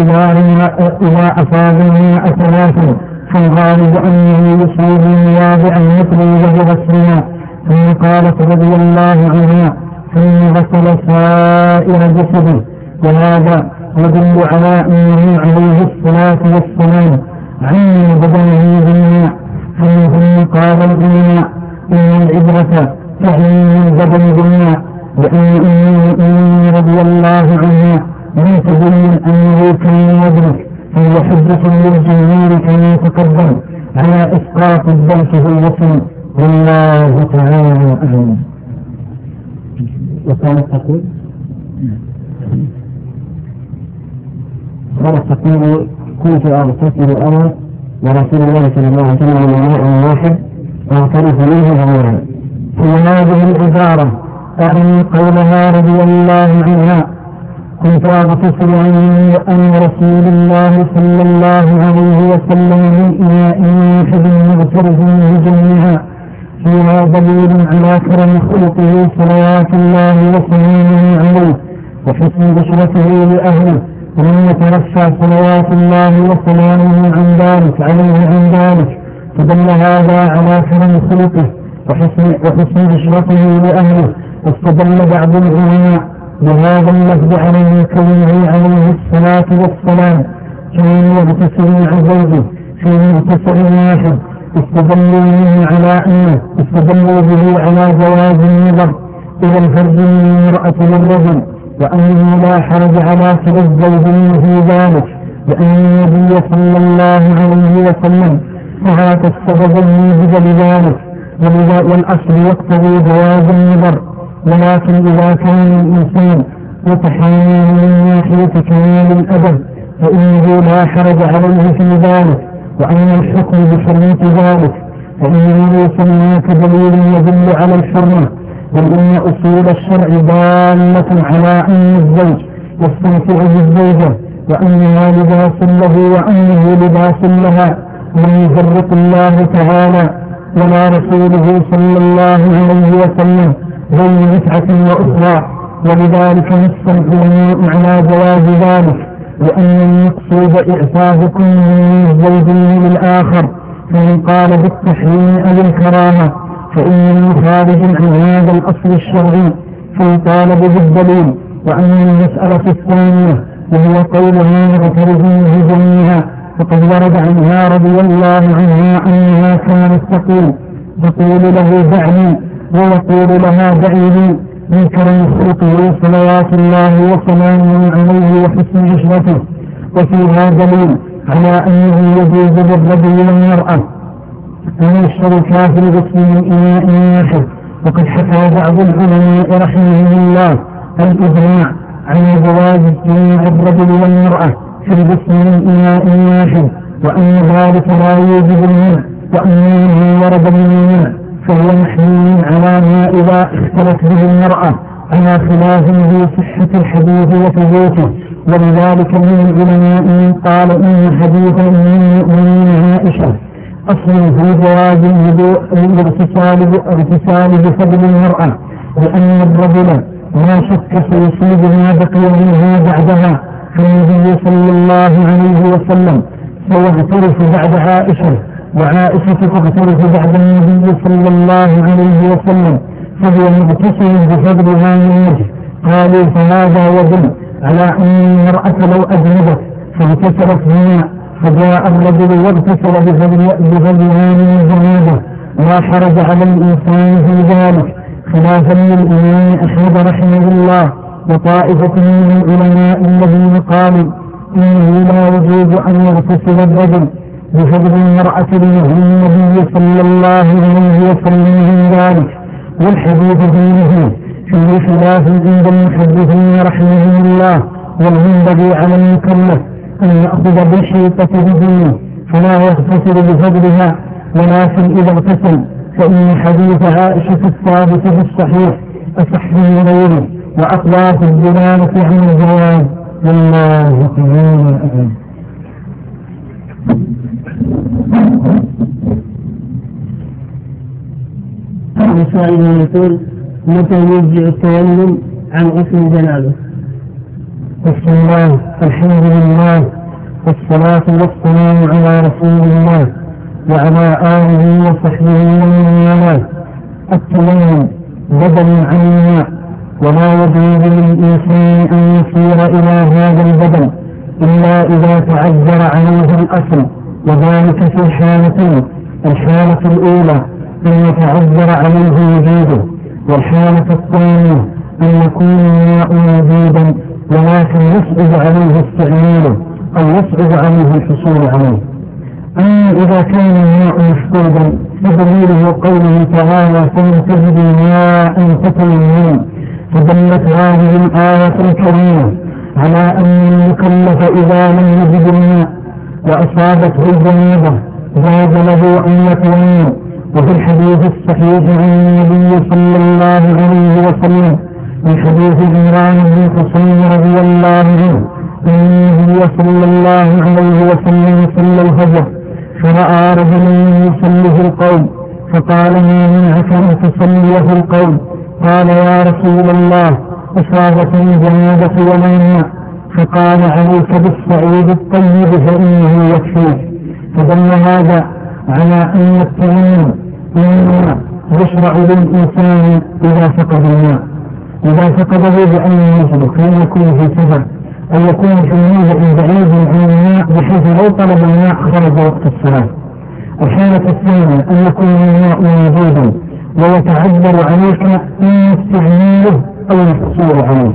إذا أفاض الماء ثلاثا فالغالب أنه يصيب مواضع المثل بغسلها. ثم قالت رضي الله عنها ثم غسل سائر جسده، وهذا يدل على أنه عليه الصلاة والسلام عين بدنه بالماء. ثم قال العلماء إن العبرة تعين البدن بالماء، لأن أم رضي الله عنها من تبين أنه كان يدرك، فهو حجة للجمهور كما يتقدم على إسقاط الدلك في الوصل، والله تعالى أعلم. وكانت تقول قالت تقول كنت أغتسل أنا ورسول الله صلى الله عليه وسلم من ماء واحد واعترف منه جميعا. في هذه العبارة أعني قولها رضي الله عنها كنت أغتسل أن رسول الله صلى الله عليه وسلم من إناء واحد مغترف منه جميعا، فيها دليل على كرم خلقه صلوات الله وسلامه عليه وحسن بشرته لأهله، ومن يترفع صلوات الله وسلامه عن ذلك عليه عن ذلك، فدل هذا على كرم خلقه وحسن, وحسن بشرته لأهله. واستدل بعض العلماء بهذا اللفظ على كونه عليه الصلاة والسلام كان يغتسل مع زوجه في مغتسل واحد، استدلوا منه على أنه استدلوا به على جواز النظر إلى الفرج من المرأة للرجل، وأنه لا حرج على كلا الزوجين في ذلك، لأن النبي صلى الله عليه وسلم فهات السبب الموجب لذلك، والأصل يقتضي جواز النظر. ولكن إذا كان الإنسان يتحمل من ناحية كمال الأدب فإنه لا حرج عليه في ذلك، وأن الحكم بشريط ذلك فإنه يسمى كدليل يدل على الحرمة. بل إن أصول الشرع دالة على أن الزوج يستمتع بالزوجة وأنها لباس له وأنه لباس لها، لم يفرق الله تعالى ولا رسوله صلى الله عليه وسلم بين متعة وأخرى، ولذلك نص العلماء على جواز ذلك. لأن المقصود إعفاف كل من الزوجين للآخر، فإن قال بالتحريم أو الكراهة فإنه خارج عن هذا الأصل الشرعي فيطالب بالدليل. وأما المسألة الثانية وهو قولها معترضين جميعا فقد ورد عنها رضي الله عنها أنها كانت تقول تقول له دعني ويقول لها دعي لي من كرم خلقه صلوات الله وسلامه عليه وحسن عشرته. وفيها دليل على أنه يجوز للرجل والمرأة أن يشتركا في الغسل من إناء واحد. وقد حكى بعض العلماء رحمهم الله الإجماع على جواز اجتماع الرجل والمرأة في الغسل من إناء واحد، وأن ذلك لا يوجب المنع، وأنه ورد من المنع فهو محمول على ما إذا اختلت به المرأة على خلاف في صحة الحديث وثبوته. ولذلك من العلماء من قال إن حديث من عائشة أصل في جواز الاغتسال بفضل المرأة، لأن الرجل ما شك سيصيب ما بقي منها بعدها، فالنبي صلى الله عليه وسلم سيغترف بعد عائشة وعائشة تغترف بعد النبي صلى الله عليه وسلم، فهو مغتسل بفضلها من وجه. قالوا فهذا يدل على أن المرأة لو أذنبت فاغتسلت هنا فجاء الرجل واغتسل بفضلها من الجنابة لا حرج على الإنسان في ذلك، خلافا للإمام أحمد رحمه الله وطائفة من العلماء الذين قالوا إنه لا يجوز أن يغتسل الرجل بفضل المرأة لنهي النبي صلى الله عليه وسلم من ذلك. والحديث فيه فيه خلاف عند المحدثين رحمهم الله، والينبغي على المكلف أن يأخذ بالحيطة بدينه فلا يغتسل بفضلها، ولكن إذا اغتسل فإن حديث عائشة الثابت في الصحيح أصح من غيره وأقوى في الدلالة عن الجواز. والله تعالى أعلم. السائل يقول متى يجزئ التيمم عن غسل الجنابة؟ بسم الله الحمد لله والصلاة والسلام على رسول الله وعلى آله وصحبه ومن والاه. التيمم بدل عن الماء، ولا يجوز للإنسان أن يسير إلى هذا البدل إلا إذا تعذر عليه الأصل، وذلك في حالتين: الحالة الأولى أن يتعذر عليه وجوده، والحالة الثانية أن يكون الماء موجودا ولكن يصعب عليه استعماله أو يصعب عليه الحصول عليه. أما إذا كان الماء مفقودا فدليله قوله تعالى فمن تجد ماء فتيمموا، فدلت هذه الآية الكريمة على أن المكلف إذا لم يجد الماء وأصابته الجنابة جاز له أن يتيمم. وفي الحديث الصحيح عن النبي صلى الله عليه وسلم من حديث عمران بن حسين رضي الله عنه أن النبي صلى الله عليه وسلم صلى الفجر فرأى رجلا يصلي في القوم فقال ما منعك أن تصلي في القوم؟ قال يا رسول الله أصابتني جنابة ولا ماء. فقال عليك بالصعيد الطيب فإنه يكفيك. فدل هذا على أن التيمم إنما يشرع للإنسان إذا فقد الماء، إذا فقده بأن يجد كان يكون في سفر أو يكون في موضع بعيد عن الماء بحيث لو طلب الماء خرج وقت الصلاة. الحالة الثانية أن يكون الماء موجودا ويتعذر عليك إن استعماله أو الحصول عليه.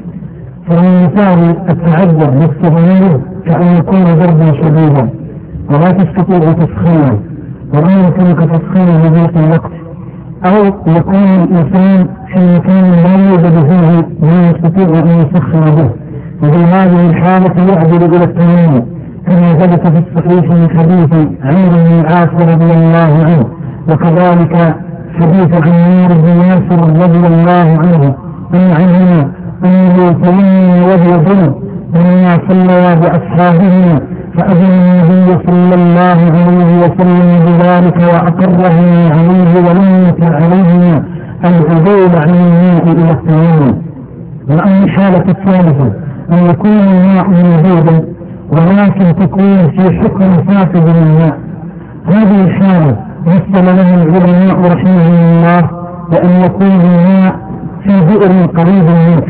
فمن مثال التعذر باستعماله كأن يكون بردا شديدا ولا تستطيع تسخينه ولا يمكنك تسخينه بذلك الوقت، أو يكون الإنسان في مكان لا يوجد فيه ما يستطيع أن يسخن به، وفي هذه الحالة يعدل إلى التيمم كما ثبت في الصحيح من حديث عمرو بن العاص رضي الله عنه، وكذلك حديث عمار بن ياسر رضي الله عنه أن عنهما أنه تيمم وهو جنب لما صلى بأصحابهما فأذن النبي صلى الله عليه وسلم بذلك وأقرهما عليه ولم يكن عليهما العدول عن الماء إلى التيمم. وأما الحالة الثالثة أن يكون الماء موجودا ولكن تكون في حكم فاسد الماء. هذه الحالة مثل لها العلماء رحمهم الله بأن يكون الماء في بئر قريب منك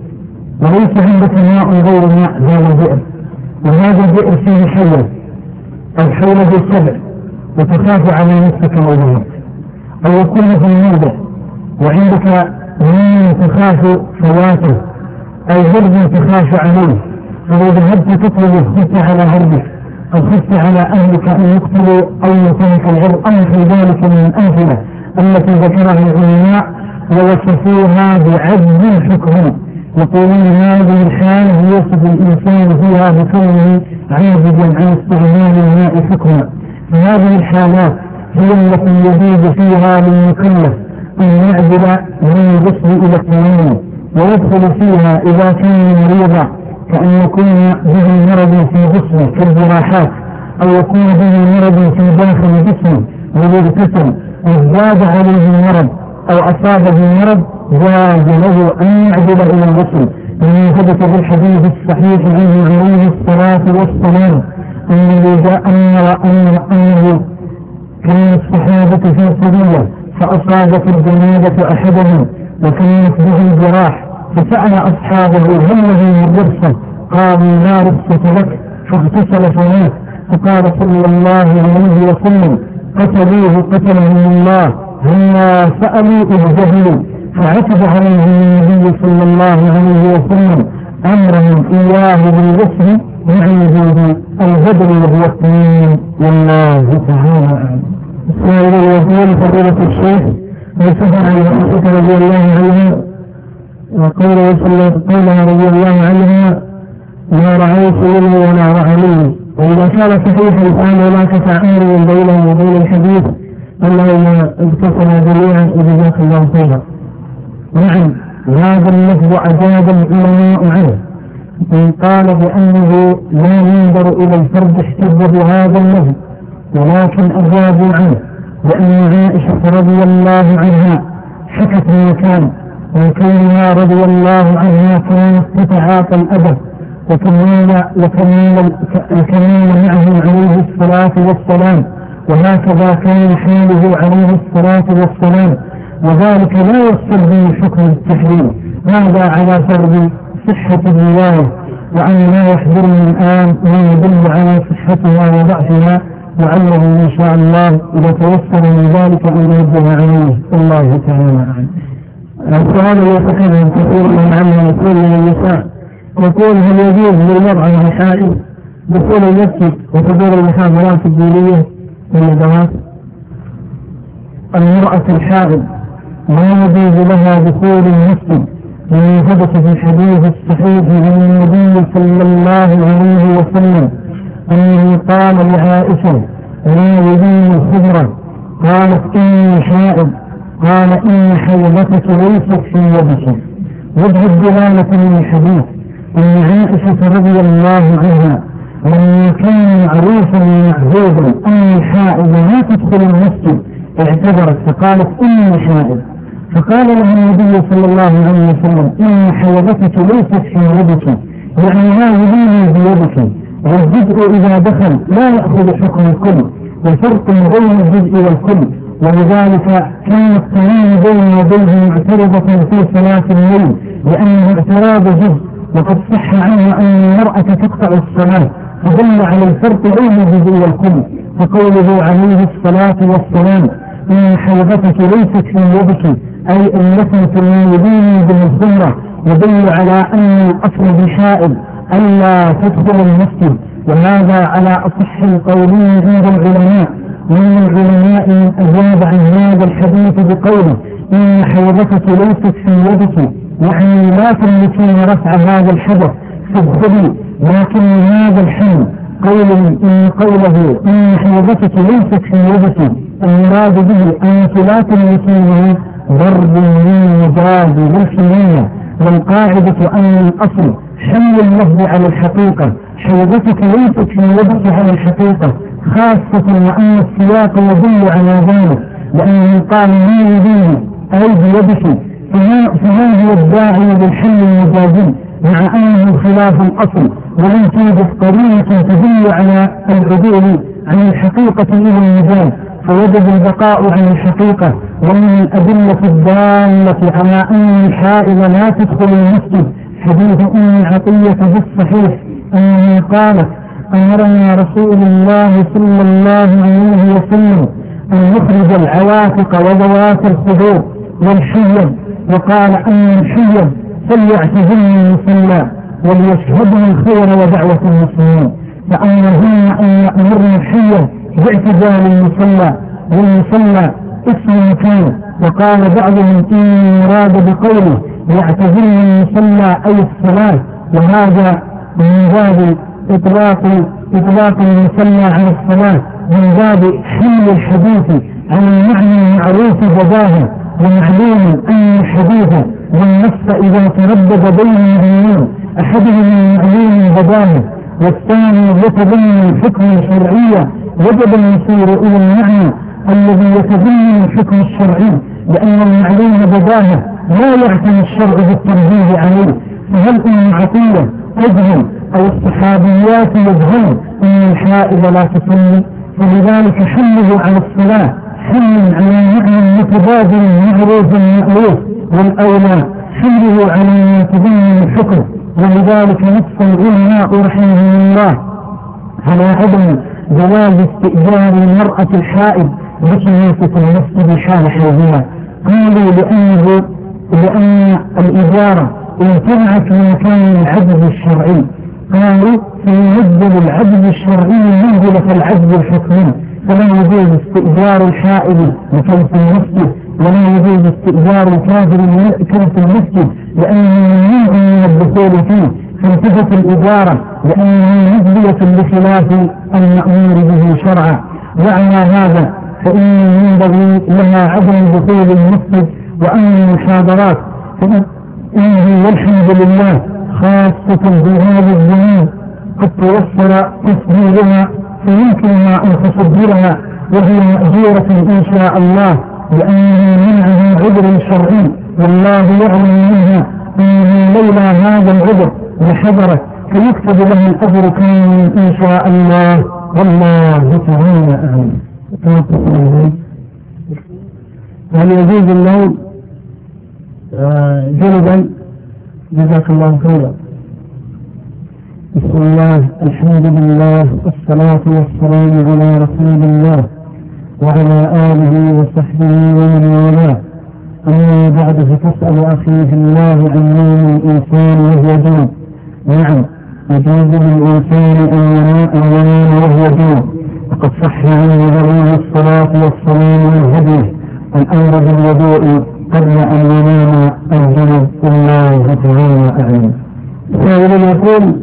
وليس عندك ماء غير ماء هذا البئر، وهذا البئر فيه حية أو حوله سبع وتخاف على نفسك موضوعك، أو يكون في الموضع وعندك ماء تخاف فواته أو هرب تخاف عليه، فلو ذهبت تطلب خفت على هربك أو خفت على أهلك أن يقتلوا أو يترك العرض أو في ذلك من الأمثلة التي ذكرها العلماء ووصفوها بعجز الحكم. يقولون هذه الحالة يوصف الإنسان فيها بكونه عاجزا عن استعمال الماء حكما. فهذه الحالات هي التي يجوز فيها للمكلف أن يعدل من الغسل إلى التيمم، ويدخل فيها إذا كان مريضا كأن يكون به مرض في جسمه كالجراحات، أو يكون به مرض في داخل جسمه ويغتسل وازداد عليه المرض أو أصابه مرض جاز له أن يعدل إلى الغسل، لما ثبت بالحديث الصحيح عنه عليه الصلاة والسلام أنه جاء أنه كان الصحابة في سبيله فأصابت الجنابة أحدهم وكانت به الجراح، فسأل أصحابه هل له رخصة؟ قالوا لا رخصة لك، فاغتسل فمات. فقال صلى الله عليه وسلم قتلوه قتلهم الله، هما سألوا إذ جهلوا، فعتب عليهم النبي صلى الله عليه وسلم أمرهم إياه بالغسل مع وجود البدر وهو التميم. والله تعالى أعلم. السائل يقول فضيلة الشيخ وسمع عائشة رضي الله عنها وقوله قولها رضي الله عنها لا رأيت منه ولا رأى منه، وإذا كان صحيحا الآن هناك تعارض بينه وبين الحديث أنهما اتصلا جميعا وجزاك الله خيرا. نعم، هذا اللفظ أجاب العلماء عنه، من قال بأنه لا ينظر إلى الفرد احتج بهذا اللفظ، ولكن أجابوا عنه لأن عائشة رضي الله عنها حكت ما كان، وكونها رضي الله عنها كانت تتعاطى الأدب وكمل معه عليه الصلاة والسلام، وهكذا كان حاله عليه الصلاة والسلام، وذلك لا يصل به حكم التحريم، هذا على فرض صحة الرواية، وأن لا يحضرني الآن ما يدل على صحتها وضعفها، وعله إن شاء الله إذا توصل من ذلك أن يرجع عليه. الله تعالى عنه. السؤال يتكلم كثير من عمل يقول للنساء يقول هل يجوز للمرأة الحائض دخول المسجد وحضور المحاضرات الدينية والندوات؟ المرأة الحائض ما يجوز لها دخول المسجد، لما ثبت في الحديث الصحيح عن النبي صلى الله عليه وسلم أنه قال لعائشة لا يدين الخبرة، قالت إني حائض، قال إن حيضتك ليست في يدك. وجه الدلالة من الحديث أن عائشة رضي الله عنها لما كان معروفا ومعهودا أن الحائض لا تدخل المسجد اعتذرت فقالت إني حائض، فقال لها النبي صلى الله عليه وسلم إن حيضتك ليست في يدك، يعني لا يدين بيدك، والجزء إذا دخل لا يأخذ حكم الكل، وفرق بين الجزء والكل، ولذلك كان التمييز بين يديه معترضة في صلاة الليل لأنه اعتراض جزء، وقد صح عنه أن المرأة تقطع الصلاة، فدل على الفرق بين الجزء والكل، فقوله عليه الصلاة والسلام إن حيضتك ليست في يدك أي التي تميزين بالزمرة، يدل على أن الأصل بالحائض ألا تدخل المسجد، وهذا على أصح القولين عند العلماء. من العلماء من أجاب عن هذا الحديث بقوله إن حيضتك ليست في يدك، يعني لا تملكين رفع هذا الحدث فادخلي، لكن هذا الحمل قول إن قوله إن حيضتك ليست في يدك المراد به أنك لا تملكين ضرب من مجاز بالحمية، والقاعدة أن الأصل حمل اللفظ على الحقيقة، حيضتك ليست في يدك على الحقيقة، خاصة وأن السياق يدل على ذلك، لأنه قال ما يدين أي بيدك، فما هو الداعي للحمل المجازي مع أنه خلاف الأصل ولم توجد قرينة تدل على العدول عن الحقيقة إلى المجال، فوجب البقاء عن الحقيقة. ومن الأدلة الدالة على أن الحائض لا تدخل المسجد حديث أم عطية في الصحيح أنها قالت: أمرنا رسول الله صلى الله عليه وسلم أن نخرج العواتق وذوات الخدور والحيض، وقال أن الحيض فليعتزلن المصلى وليشهدن الخير ودعوة المسلمين، فأمرهن أن يأمرن الحيض باعتزال المصلى، والمصلى اسم مكان. وقال بعضهم إن مراد بقوله يعتزلن المصلى أي الصلاة، وهذا من باب إطلاق إطلاق المصلى على الصلاة، من باب حمل الحديث عن المعنى المعروف بداهة. ومعلوم أن الحديث والنص إذا تردد بين معنيين أحدهما معلوم بداهة والثاني يتضمن الحكم الشرعي، وجب المسير إلى المعنى الذي يتضمن الحكم الشرعي، لأن المعلوم بداهة لا يعتني الشرع بالتنبيه عليه. فهل أم عطية تجهل أو الصحابيات يجهلن أن الحائض لا تصلي؟ فلذلك حمله على الصلاة حمل على معنى متبادل معروف مألوف، والأولى حمله على ما يتضمن الحكم. ولذلك نص العلماء رحمهم الله على عدم جواز استئجار المرأة الحائض بكنيسة المسجد حال حيضها. قالوا لأنه لأن الإجارة امتنعت من مكان العجز الشرعي، قالوا سينزل العجز الشرعي منزلة العجز الحكمي، فلا يجوز استئجار الحائض لكنس المسجد، ولا يجوز استئجار الكافر لكنس المسجد لأنه ممنوع من الدخول فيه، فانتهت الإجارة لأنها مجزية بخلاف المأمور به شرعا. وعلى هذا فإن ينبغي لها عدم دخول المسجد. وأما المحاضرات فإنه والحمد لله خاصة في هذا الزمان قد توفر تسجيلها، فيمكننا أن تصدرها وهي مأجورة إن شاء الله، لأنه منعها عذر شرعي، والله يعلم منها أنه لولا هذا العذر لحضرت، فيكتب له الأجر كامل إن شاء الله، والله تعالى أعلم. هل يجوز اللون جلدا؟ جزاك الله خيرا. بسم الله، الحمد لله، والصلاة والسلام على رسول الله وعلى آله وصحبه ومن والاه. أما بعد، فتسأل أخي في الله عن نوم الإنسان وهو جنب. نعم، يجوز للإنسان أن ينام وهو جنب، وقد صح عن عليه الصلاة والسلام والهدي الأمر بالوضوء قبل أن ينام الجنب، والله تعالى أعلم. سائل يقول: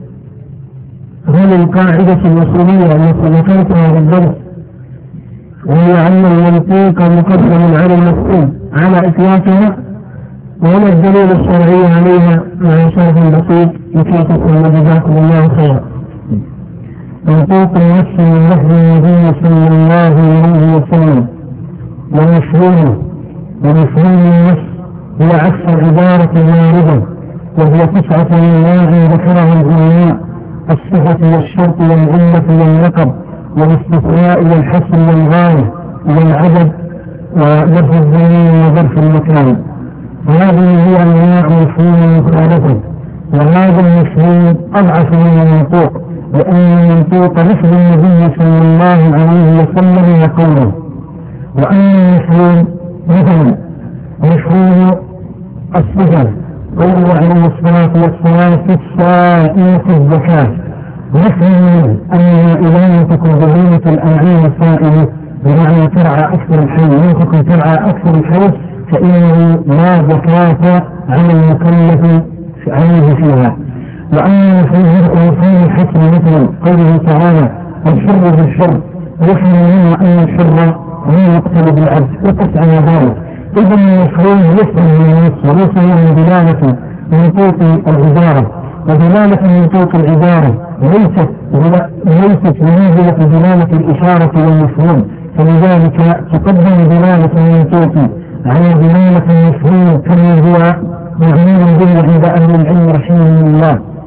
هل القاعدة الأصولية التي ذكرتها في الدرس وهي أن المنطوق مقدم على المفهوم على إطلاقها، وهو الدليل الشرعي عليها مع شرح بسيط لكي تكون جزاكم الله خيرا؟ منطوق النص من لفظ النبي صلى الله عليه وسلم ومفهومه، ومفهوم النص هو عكس العبارة واردة، وهي تسعة أنواع ذكرها العلماء: الصفة والشرط والعلة واللقب والاستثناء والحصر والغاية والعدد وظرف الزمان وظرف المكان. وهذه هي أنواع مفهوم مخالفة، وهذا المفهوم أضعف من المنطوق، لأن المنطوق لفظ النبي صلى الله عليه وسلم يقوله. وأما المفهوم مثلا مفهوم الصفة قوله عليه الصلاة والسلام في الصائمة الزكاة، نفهم أنها إذا لم تكن بهيمة الأنعام صائمة بمعنى ترعى أكثر الحي، لم تكن ترعى أكثر الحي فإنه لا زكاة على المكلف عليه فيها. وأما مفهوم الحسن مثل قوله تعالى الحر بالحر، يفهم منه أن الحر لا يقتل بالعبد وقس على ذلك. إذا المفهوم يفهم من النص وليس من دلالة منطوق العبارة، ودلالة منطوق العبارة ليست ليست بمنزلة دلالة الإشارة والمفهوم، فلذلك تقدم دلالة المنطوق على دلالة المفهوم كما هو معمول به عند أهل العلم رحمه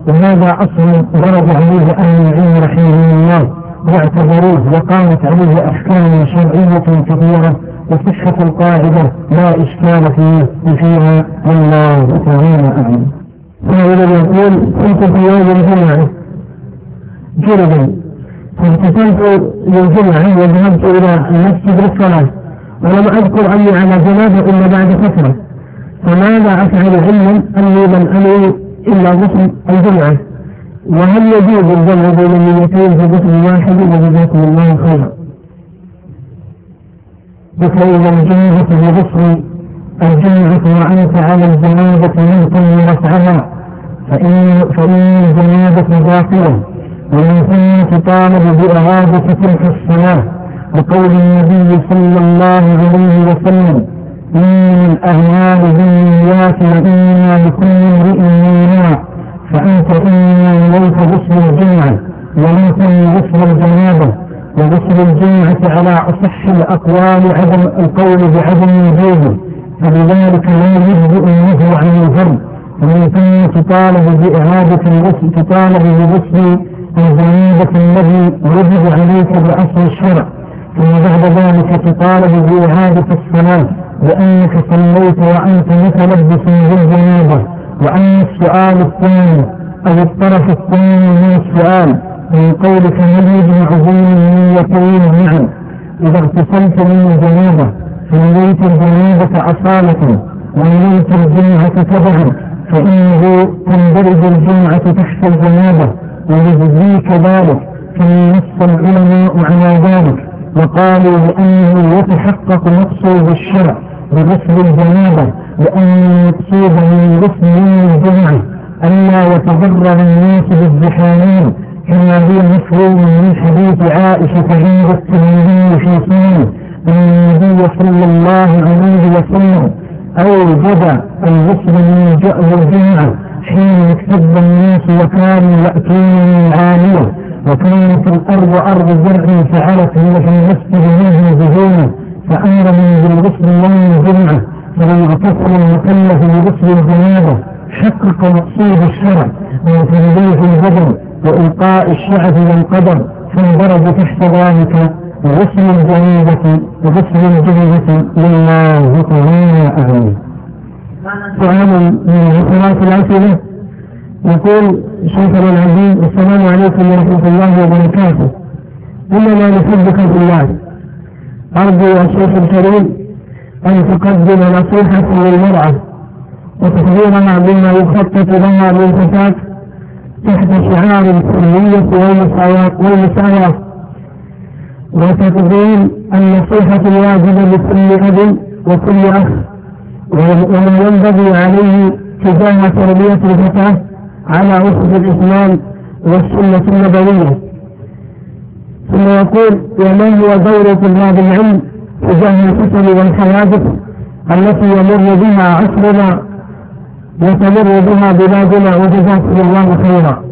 وهذا أصل ضرب عليه أهل العلم رحمه الله واعتبروه، وقامت عليه أحكام شرعية كثيرة، وصحة القاعدة لا إشكال فيها والله تعالى أعلم. هذا يقول كنت في يوم الجمعة جربا فاغتسلت للجمعة وذهبت إلى المسجد للصلاة ولم أذكر أني على جنابة إلا بعد فترة، فماذا أفعل علما أني لم أنوي إلا غسل الجمعة؟ وهل يجوز الجمع بين النيتين في غسل واحد؟ وجزاكم الله خيرا. فإذا الجنة بغسل الجمعة وأنت على الجنابة ممكن رفعها فإن, فإن الجنابة باطلة، ومن ثم تطالب بإعادة تلك الصلاة بقول النبي صلى الله عليه وسلم إن الأعمال بالنيات وإنما لكل امرئ ما نوى، فأنت إنما نويت غسل الجمعة ولم تنوي غسل الجنابة، وغسل الجمعة على أصح الأقوال عدم القول بعدم وجوده، فلذلك لا يجزئ النهي عن الفرد، ومن ثم تطالب بإعادة الغسل تطالب بغسل الجنابة الذي وجب عليك بأصل الشرع، ثم بعد ذلك تطالب بإعادة الصلاة لأنك صليت وأنت متلبس بالجنابة. وأما السؤال الثاني أو الطرف الثاني من السؤال من قولك هل يجمع بين النيتين معا إذا اغتسلت من الجنابة فنويت الجنابة أصالة ونويت الجمعة تبعا فإنه تندرج الجمعة تحت الجنابة ويجزيك ذلك، كما نص العلماء على ذلك وقالوا بأنه يتحقق مقصود الشرع بغسل الجنابة، لأن المقصود من غسل يوم الجمعة ألا يتضرر الناس بالزحامين، كما هي مفهوم من حديث عائشة عند الترمذي في سننه أن النبي صلى الله عليه وسلم أوجب الغسل من الجمعة حين يكتب الناس وكانوا يأتون من عالية، وكانت الأرض أرض زرع فعلت هي في المسجد منه زهومة، فأمر من بالغسل يوم الجمعة، فلم يغتسل المكلف بغسل الجنابة حقق مقصود الشرع من تنظيف البدن وإلقاء الشعث والقدر، فاندرج تحت ذلك غسل الجنابة وغسل الجنابة لله تعالى أعلم. سؤال من صلاة الأسئلة يقول شيخنا العزيز السلام عليكم ورحمة الله وبركاته، إننا نحبك في الله، أرجو يا شيخ الكريم أن تقدم نصيحة للمرأة وتخبرنا بما يخطط لها من فساد تحت شعار الحرية والمساواة، وتقديم النصيحة الواجبة لكل أب وكل أخ ومن ينبغي عليه تجاه تربية الفتاة على أسس الإسلام والسنة النبوية. ثم يقول وما هو دور طلاب العلم تجاه الفتن والحوادث التي يمر بها عصرنا وتمر بها بلادنا، وجزاكم الله خيرا.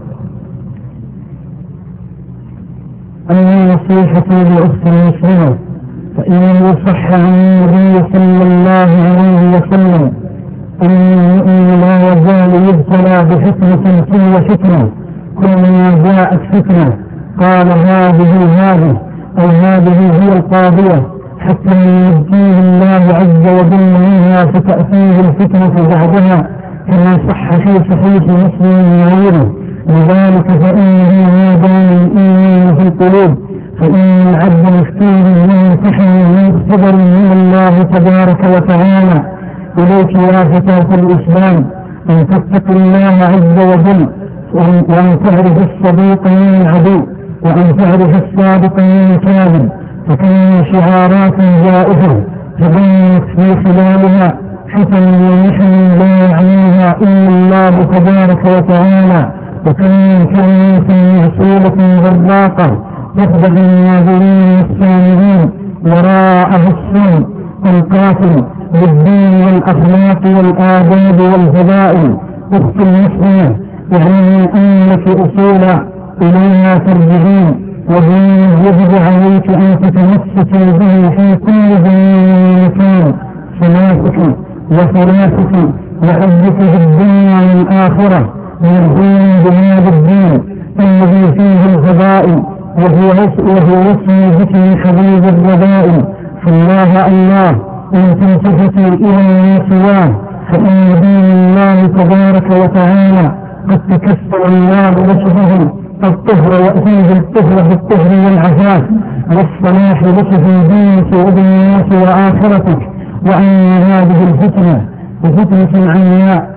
أما نصيحتي لأخت المسلمة فإنه صح عن النبي صلى الله عليه وسلم أن المؤمن لا يزال يبتلى بفتنة كل فتنة، كلما جاءت فتنة قال هذه هذه أو هذه هي القاضية حتى ينجيه الله عز وجل منها فتأتيه الفتنة بعدها، كما صح في صحيح مسلم وغيره. لذلك فإنه ما دام الإيمان في القلوب فإن العبد مفتون وممتحن ومختبر من الله تبارك وتعالى. إليك يا فتاة الإسلام أن تتقي الله عز وجل، وأن تعرف الصديق من العدو، وأن تعرف الصادق من الكاذب، فكان شعارات جائفة تبينت في خلالها حسن ومحن لا يعنيها إلا الله تبارك وتعالى، وكان كلمة معصولة غراقة تخدع الناظرين والسامعين وراءها السن القاتل بالدين والأخلاق والآداب والفضائل. أخت المسلمة يعني أنك أصول إليها ترجعين، وهي يجب عليك أن تتمسكي به في كل زمان ومكان، صلاتك وصلاتك وعزك في الدنيا والآخرة مرضين بهذا الدين الذي فيه الفضائل، وهو اسم ذكر حبيب الرذائل. فالله الله إن تلتفتوا إلى ما سواه فإن دين الله تبارك وتعالى قد تكسر الله وجهه الطهر وأتيه الطهر بالطهر والعفاف والصلاح لك في دينك ودنياك وآخرتك. وأن هذه الفتنة وفتنة عمياء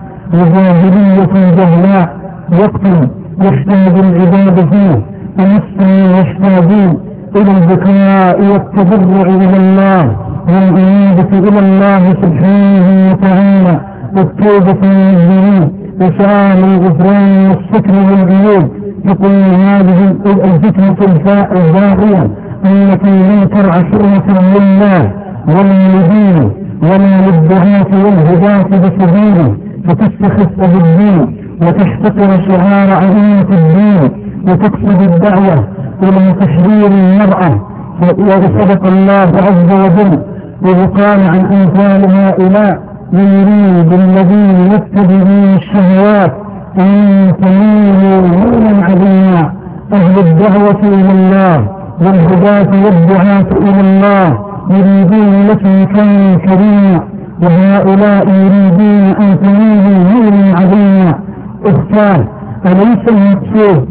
وجاهلية جهلاء وقت يحتاج العباد فيه ومسلمين يحتاجون إلى البكاء والتضرع إلى الله والإنابة إلى الله سبحانه وتعالى والتوبة من الذنوب وسؤال الغفران والستر والعيوب. يقول هذه الفتنة الزاغية التي لم ترع حرمة لله ولا لدينه ولا للدعاة والهداة بسبيله، فتستخف بالدين وتحتقر شعار عظيمة الدين وتقصد الدعوة إلى تحرير المرأة. وصدق الله عز وجل إذ قال عن أمثال هؤلاء يريد الذين يتبعون الشهوات أن تميلوا ميلا عظيما. أهل الدعوة إلى الله والهداة والدعاة إلى الله يريدون لكم كان كريما، وهؤلاء يريدون أن تميلوا ميلا عظيما. اختار أليس المقصود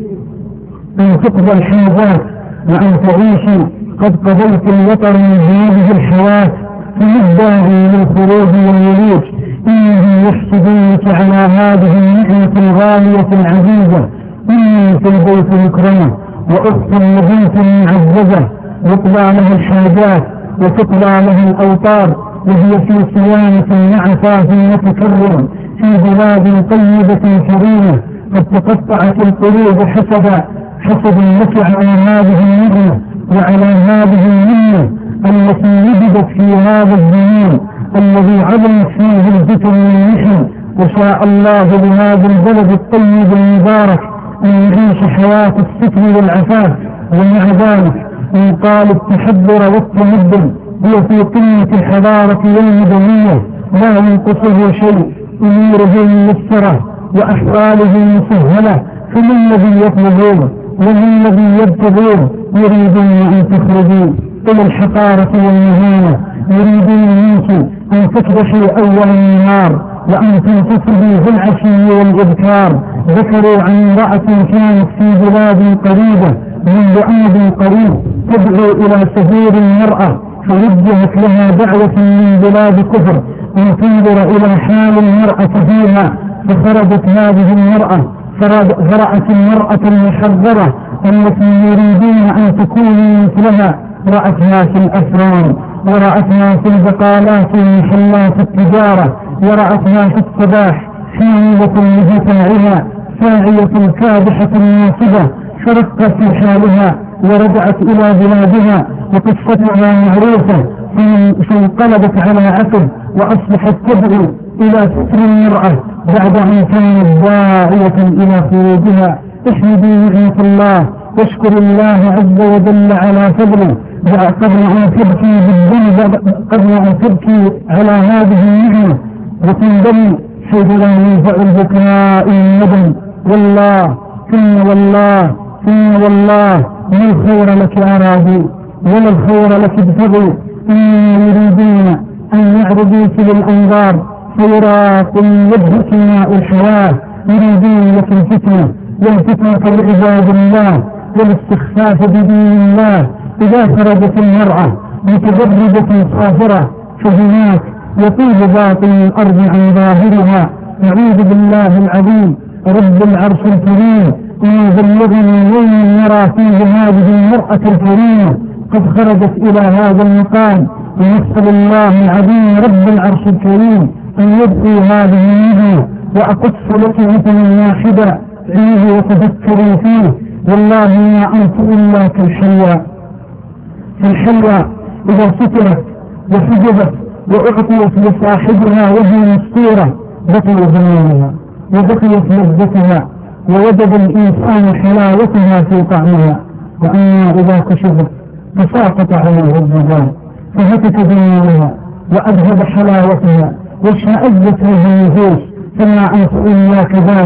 أن تقضى الحاجات وأن تعيشوا قد قضيت الوطر من هذه الحياة فمدعي للخروج والولوج؟ إنهم يحسدونك على هذه النعمة الغالية العزيزة. إني في البيت مكرمة وأخت نبيت معززة يقضى لها الحاجات وتقضى لها الأوطار وهي في صيانة مع فاز متكرم في بلاد طيبة كريمة. قد تقطعت القلوب حسدا حسد لك على هذه النعمة وعلى هذه المنة التي وجدت في هذا الزمان الذي عظمت فيه الفتن والمحن. وشاء الله بهذا البلد الطيب المبارك أن يعيش حياة الستر والعفاف. ومع ذلك إن قال التحضر والتمدن هو في قمة الحضارة والمدنية لا ينقصه شيء، أموره ميسرة وأحواله مسهلة، فما الذي يطلبون وما الذي يبتغون؟ يريدون أن تخرجوا إلى الحقارة والمهانة، يريدون منك أن تكبحوا أول النهار وأن تنتصبوا في العشي والإذكار. ذكروا عن امرأة كانت في بلاد قريبة منذ عهد قريب تدعو إلى سفير المرأة، فوجهت لها دعوة من بلاد كفر أن تنظر إلى حال المرأة فيها، فخرجت هذه المرأة فرأت المرأة المحررة التي يريدون أن تكون مثلها، رأتها في الأفران ورأتها في البقالات ومحلات التجارة ورأتها في الصباح حاملة لمتاعها ساعية كادحة ناصبة، فرقت في حالها ورجعت إلى بلادها وقصتها معروفة، فانقلبت على عقب وأصبحت تدعو إلى ستر المرأة بعد أن كانت داعية إلى خروجها. احمدي نعمة الله واشكر الله عز وجل على فضله قبل أن تبكي بالذنب قبل أن تبكي على هذه النعمة وتندم حيث لا ينفع البكاء الندم. والله ثم والله ثم والله ما الخير لك أرادوا ولا الخير لك ابتغوا، إنهم يريدون أن يعرضوا في الأنظار فيراق وجهك ماء الحياة. يريدون لك الفتنة والفتنة لعباد الله والاستخفاف بدين الله. إذا خرجت المرأة متجردة صافرة فهناك يطيب باطن الأرض عن ظاهرها. أعوذ بالله العظيم رب العرش الكريم إن بلغني يوم يرى فيه هذه المرأة الكريمة قد خرجت إلى هذا المقام، ونسأل الله العظيم رب العرش الكريم أن يبقي هذه النعمة. وأقص لك مثلا واحدا فيه وتفكروا فيه، والله ما أنت إلا كالحية. فالحية إذا سترت وحجبت وأعطيت لصاحبها وهي مستورة بقي زمانها وبقيت لذتها ووجد الإنسان حلاوتها في طعمها. وأما إذا كشفت فساقط عليه الزمان فهتك زمانها وأذهب حلاوتها واشمأزت له النفوس، فما أنت إلا كذلك.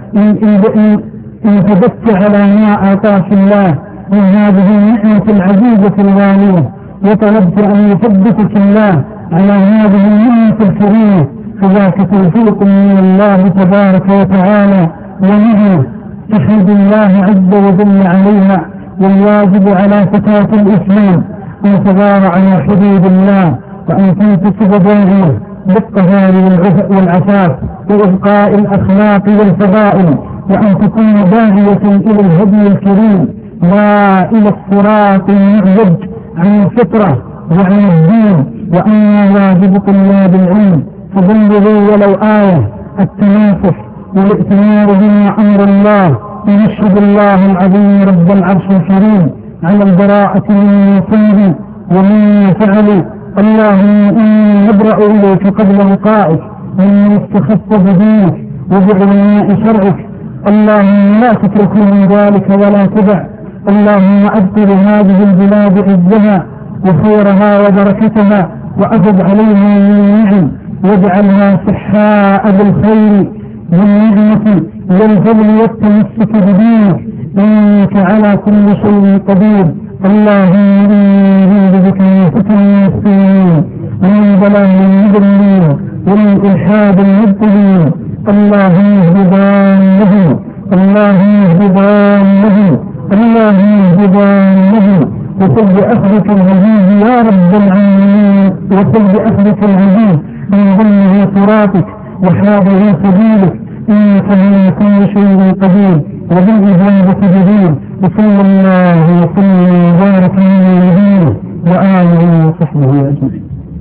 إن, إن, إن ثبت على ما آتاك الله من هذه النعمة العزيزة الغالية وطلبت أن يثبتك الله على هذه النعمة الكريمة فذاك توفيق من الله تبارك وتعالى ونعمة تحمد الله عز وجل عليها. والواجب على فتاة الإسلام أن تدار على حدود الله وأن تنتسب داعية بالطهار والعفاف وإبقاء الأخلاق والفضائل وأن تكون داعية إلى الهدي الكريم لا إلى الصراط المعوج عن الفطرة وعن الدين. وأن واجب طلاب العلم فبلغوا ولو آية التنافس والائتمار بما أمر الله ونشهد الله العظيم رب العرش الكريم على البراءة من يصيب ومن يفعل. اللهم إني نبرأ إليك قبل لقائك ومن استخف بدينك وبعلماء شرعك. اللهم لا تترك من ذلك ولا تدع. اللهم أبقي هذه البلاد عزها وخيرها وبركتها وأفض عليها من النعم واجعلها صحاء بالخير والنعمة والفضل والتمسك بدينك إنك على كل شيء قدير. اللهم إني أعوذ بك من فتن المسلمين ومن ضلال المضلين ومن إلحاد المبطلين. اللهم اهد ضالهم اللهم اهد ضالهم اللهم اهد ضالهم وصل بأخذك العزيز يا رب العالمين وصل بأخذك العزيز من ظلمه صراطك وحاضر سبيلك إنك على كل شيء قدير وبالإجابة جدير. وصلى الله وسلم وبارك على نبينا وآله وصحبه أجمعين.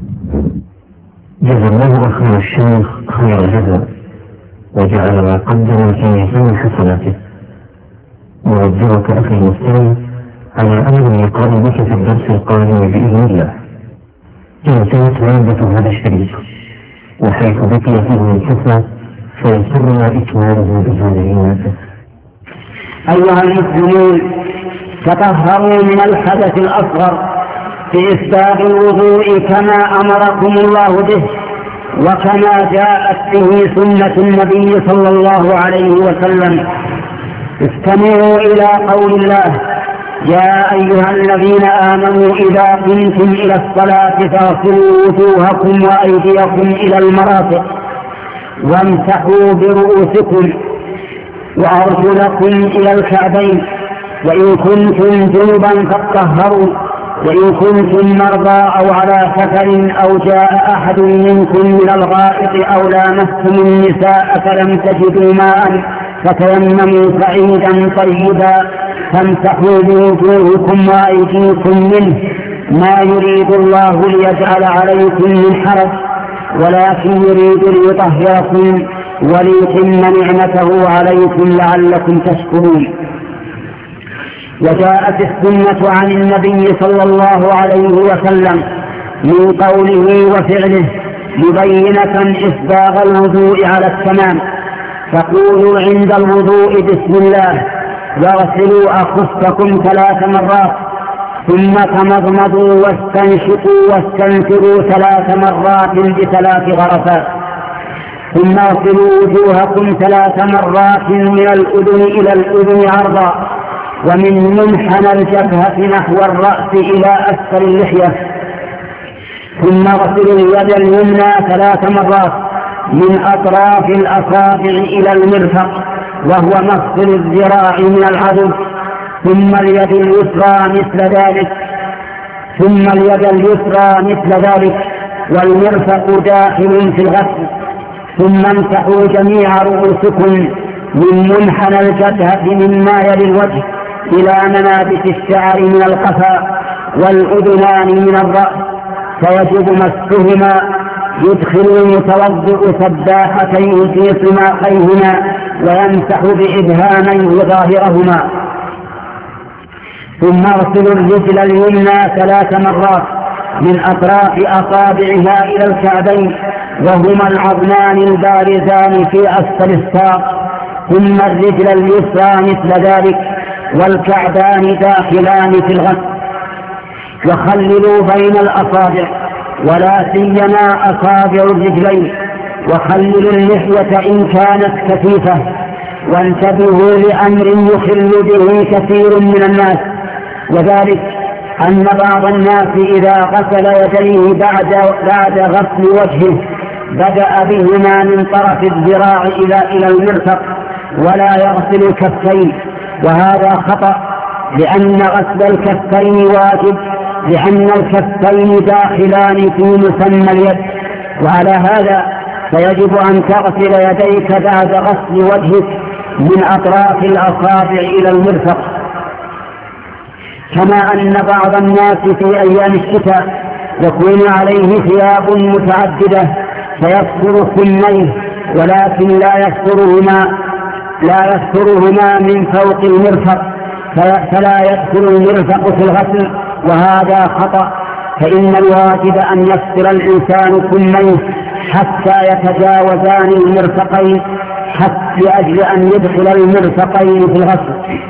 جزا الله خير الشيخ خير الجزاء وجعل ما قدم في ميزان حسناته. نوجهك أخي المسلم على أمر اللقاء بك في الدرس القادم بإذن الله. انتهت مادة هذا الشريف وحيث بقي فيه من حسنة فيسرنا إكماله بهذه المادة. أيها المسلمون تطهروا من الحدث الأصغر في إسباغ الوضوء كما أمركم الله به وكما جاءت به سنة النبي صلى الله عليه وسلم. استمعوا إلى قول الله: يا أيها الذين آمنوا إذا قمتم إلى الصلاة فاغسلوا وجوهكم وأيديكم إلى المرافق وامسحوا برؤوسكم وأرجلكم إلى الكعبين وإن كنتم جنبا فاطهروا وإن كنتم مرضى أو على سفر أو جاء أحد منكم من الغائط أو لامستم النساء فلم تجدوا ماء فتيمموا صعيدا طيبا فامسحوا بوجوهكم وأيديكم منه ما يريد الله ليجعل عليكم من حرج ولكن يريد ليطهركم وليتم نعمته عليكم لعلكم تشكرون. وجاءت السنة عن النبي صلى الله عليه وسلم من قوله وفعله مبينة إسباغ الوضوء على التمام. فقولوا عند الوضوء بسم الله واغسلوا أخفكم ثلاث مرات ثم تمضمضوا واستنشقوا واستنثروا ثلاث مرات بثلاث غرفات ثم اغسلوا وجوهكم ثلاث مرات من الأذن إلى الأذن عرضا ومن منحنى الجبهة نحو الرأس إلى أسفل اللحية ثم اغسلوا اليد اليمنى ثلاث مرات من أطراف الأصابع إلى المرفق وهو مفصل الذراع من العضد ثم اليد اليسرى مثل ذلك ثم اليد اليسرى مثل ذلك والمرفق داخل في الغسل ثم امسحوا جميع رؤوسكم من منحنى الجبهة مما يلي الوجه إلى منابت الشعر من القفا والأذنان من الرأس فيجب مسحهما. يدخل المتوضئ سباحتين في صماخيهما ويمسح بإبهاميه ظاهرهما ثم اغسلوا الرجل اليمنى ثلاث مرات من أطراف أصابعها إلى الكعبين وهما العظمان البارزان في أسفل الساق ثم الرجل اليسرى مثل ذلك والكعبان داخلان في الغسل. وخللوا بين الأصابع ولا سيما أصابع الرجلين وخللوا اللحية إن كانت كثيفة وانتبهوا لأمر يخل به كثير من الناس، وذلك أن بعض الناس إذا غسل يديه بعد, بعد غسل وجهه بدأ بهما من طرف الذراع إلى, إلى المرفق ولا يغسل الكفين، وهذا خطأ، لأن غسل الكفين واجب، لأن الكفين داخلان في مسمى اليد، وعلى هذا فيجب أن تغسل يديك بعد غسل وجهك من أطراف الأصابع إلى المرفق. كما أن بعض الناس في أيام الشتاء يكون عليه ثياب متعددة فيستر كميه ولكن لا يسترهما لا يسترهما من فوق المرفق، فلا يدخل المرفق في الغسل، وهذا خطأ، فإن الواجب أن يستر الإنسان كميه حتى يتجاوزان المرفقين حتى لأجل أن يدخل المرفقين في الغسل.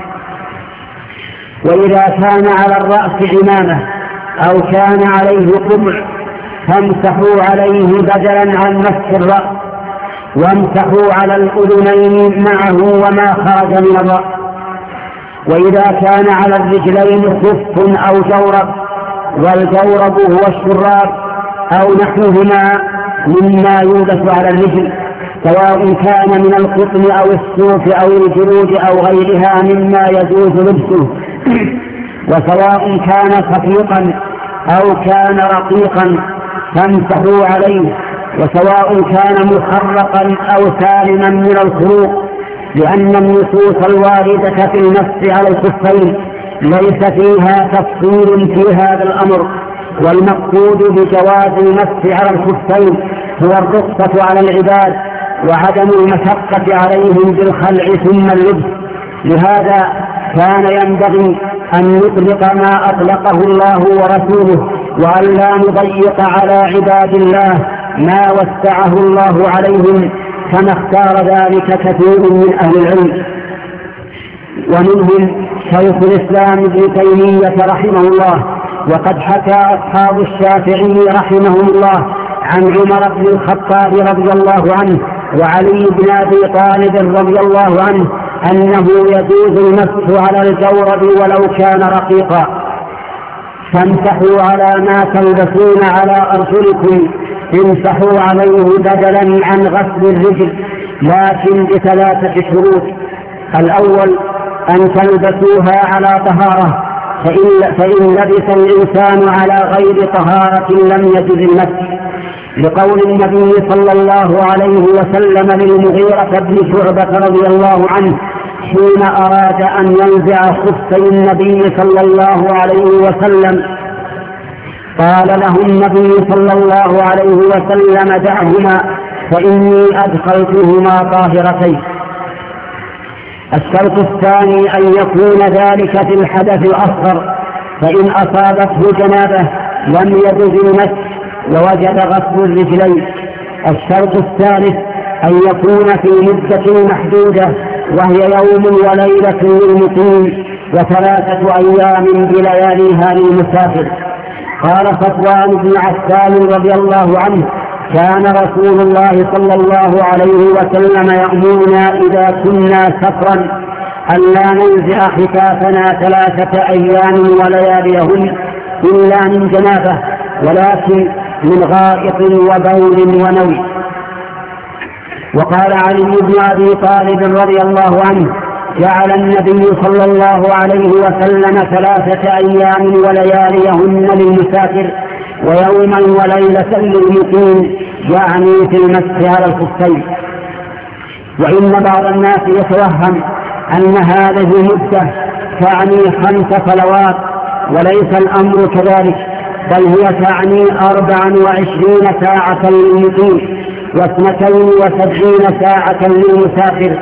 وإذا كان على الرأس عمامة أو كان عليه قبع فامسحوا عليه بدلا عن مسح الرأس، وامسحوا على الأذنين معه وما خرج من الرأس. وإذا كان على الرجلين خف أو جورب، والجورب هو الشراب أو نحوهما مما يلبس على الرجل، سواء كان من القطن أو الصوف أو الجلود أو غيرها مما يجوز لبسه، وسواء كان خفيقا أو كان رقيقا فامسحوا عليه، وسواء كان مخرقا أو سالما من الخروق، لأن النصوص الواردة في المسح على الخفين ليس فيها تفصيل في هذا الأمر، والمقصود بجواز المسح على الخفين هو الرخصة على العباد وعدم المشقة عليهم بالخلع ثم اللبس. لهذا كان ينبغي أن نطلق ما أطلقه الله ورسوله، وأن لا نضيق على عباد الله ما وسعه الله عليهم، كما اختار ذلك كثير من أهل العلم، ومنهم شيخ الإسلام ابن تيمية رحمه الله. وقد حكى أصحاب الشافعي رحمهم الله عن عمر بن الخطاب رضي الله عنه وعلي بن أبي طالب رضي الله عنه أنه يجوز المسح على الجورب ولو كان رقيقا. فامسحوا على ما تلبسون على أرجلكم، امسحوا عليه بدلا عن غسل الرجل، لكن بثلاثة شروط: الأول أن تلبسوها على طهارة، فإن, فإن لبس الإنسان على غير طهارة لم يجز المسح، لقول النبي صلى الله عليه وسلم للمغيرة بن شعبة رضي الله عنه حين أراد أن ينزع خفي النبي صلى الله عليه وسلم، قال له النبي صلى الله عليه وسلم: دعهما فإني أدخلتهما طاهرتين. الشرط الثاني أن يكون ذلك في الحدث الأصغر، فإن أصابته جنابة لم يجز المسح ووجب غسل الرجلين. الشرط الثالث أن يكون في مدة محدودة، وهي يوم وليلة للمقيم وثلاثة أيام بلياليها للمسافر. قال صفوان بن عفان رضي الله عنه: كان رسول الله صلى الله عليه وسلم يأمرنا إذا كنا سفرا ألا ننزع خفافنا ثلاثة أيام ولياليهن إلا من جنابة، ولكن من غائط وبول ونوم. وقال علي بن أبي طالب رضي الله عنه: جعل النبي صلى الله عليه وسلم ثلاثة أيام ولياليهن للمسافر ويوما وليلة للمقيم، يعني في المسح على الخفين. وإن بعض الناس يتوهم أن هذه المدة تعني خمس صلوات، وليس الأمر كذلك، بل هي تعني أربعا وعشرين ساعة للمقيم واثنتين وسبعين ساعة للمسافر.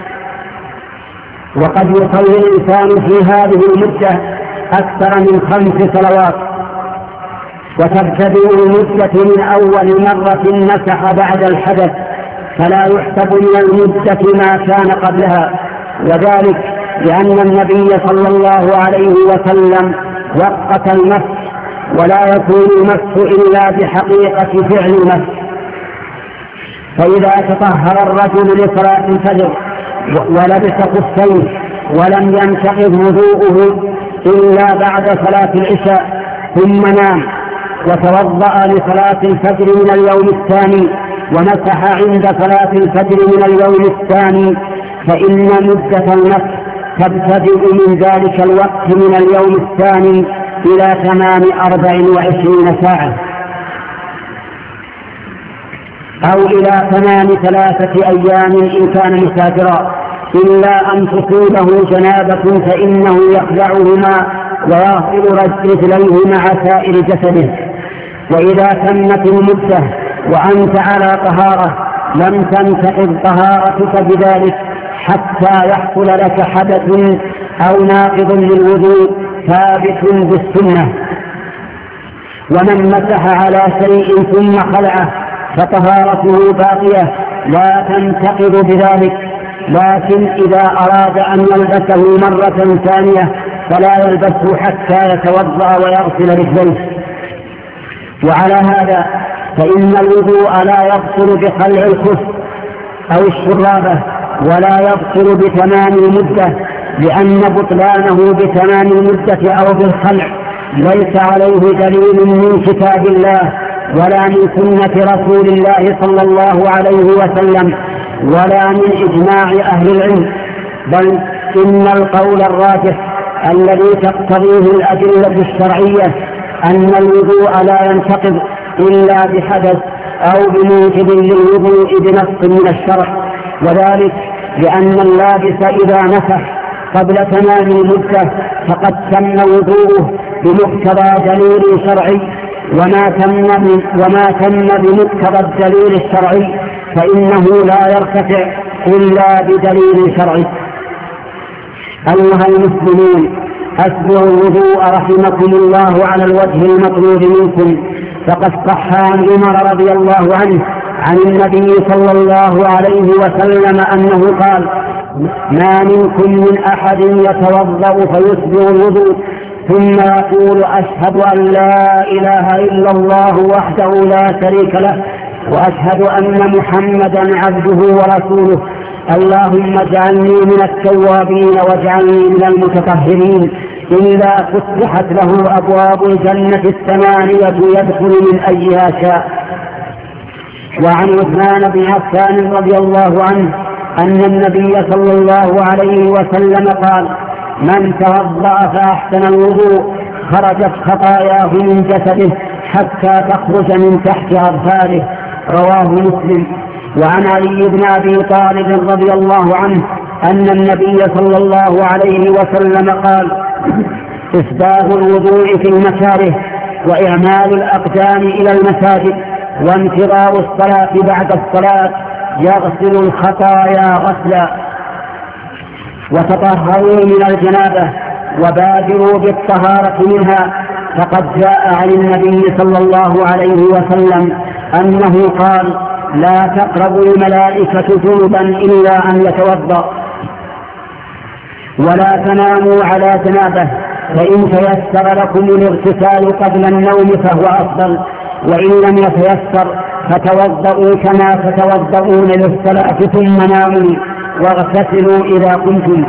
وقد يصلي الإنسان في هذه المدة أكثر من خمس صلوات، وتبتدئ المدة من أول مرة مسح بعد الحدث، فلا يحسب من المدة ما كان قبلها، وذلك لأن النبي صلى الله عليه وسلم وقت المسح، ولا يكون المسح إلا بحقيقة فعل المسح. فإذا تطهر الرجل لصلاة الفجر ولبس خفيه ولم ينتقض وضوءه إلا بعد صلاة العشاء ثم نام وتوضأ لصلاة الفجر من اليوم الثاني ومسح عند صلاة الفجر من اليوم الثاني فإن مدة المسح تبتدئ من ذلك الوقت من اليوم الثاني إلى تمام أربع وعشرين ساعة أو إلى تمام ثلاثة أيام إن كان مسافرا، إلا أن تصيبه جنابة فإنه يخلعهما ويغسل رجليه مع سائر جسده. وإذا تمت المدة وأنت على طهارة لم تنتقض طهارتك بذلك حتى يحصل لك حدث أو ناقض للوضوء ثابت بالسنة. ومن مسح على شيء ثم خلعه فطهارته باقية لا تنتقض بذلك، لكن إذا أراد أن يلبسه مرة ثانية فلا يلبسه حتى يتوضأ ويغسل رجليه. وعلى هذا فإن الوضوء لا يبطل بخلع الخف أو الشرابة ولا يبطل بتمام المدة، لأن بطلانه بتمام المدة أو بالخلع ليس عليه دليل من كتاب الله ولا من سنة رسول الله صلى الله عليه وسلم ولا من إجماع أهل العلم، بل إن القول الراجح الذي تقتضيه الأدلة الشرعية أن الوضوء لا ينتقض إلا بحدث أو بموجب للوضوء بنص من الشرع، وذلك لأن اللابس إذا مسح قبل تمام المدة فقد تم وضوءه بمقتضى دليل شرعي، وما تم وما تم بمقتضى الدليل الشرعي فإنه لا يرتفع إلا بدليل شرعي. أيها المسلمون، أسبغوا الوضوء رحمكم الله على الوجه المطلوب منكم، فقد صح عن عمر رضي الله عنه عن النبي صلى الله عليه وسلم أنه قال: ما منكم من أحد يتوضأ فيسبغ الوضوء ثم يقول: أشهد أن لا إله إلا الله وحده لا شريك له وأشهد أن محمدا عبده ورسوله، اللهم اجعلني من التوابين واجعلني من المتطهرين، إلا فتحت له أبواب الجنة الثمانية يدخل من أيها شاء. وعن عثمان بن عفان رضي الله عنه أن النبي صلى الله عليه وسلم قال: من توضأ فأحسن الوضوء خرجت خطاياه من جسده حتى تخرج من تحت أظفاره، رواه مسلم. وعن علي بن أبي طالب رضي الله عنه أن النبي صلى الله عليه وسلم قال: إسباغ الوضوء في المكاره وإعمال الأقدام إلى المساجد وانتظار الصلاة بعد الصلاة يغسل الخطايا غسلا. وتطهروا من الجنابة وبادروا بالطهارة منها، فقد جاء عن النبي صلى الله عليه وسلم أنه قال: لا تقرب الملائكة جنبا إلا أن يتوضأ، ولا تناموا على جنابه، فإن تيسر لكم الاغتسال قبل النوم فهو أفضل، وإن لم يتيسر فتوضؤوا كما تتوضؤون للصلاة ثم ناموا واغتسلوا إذا قمتم.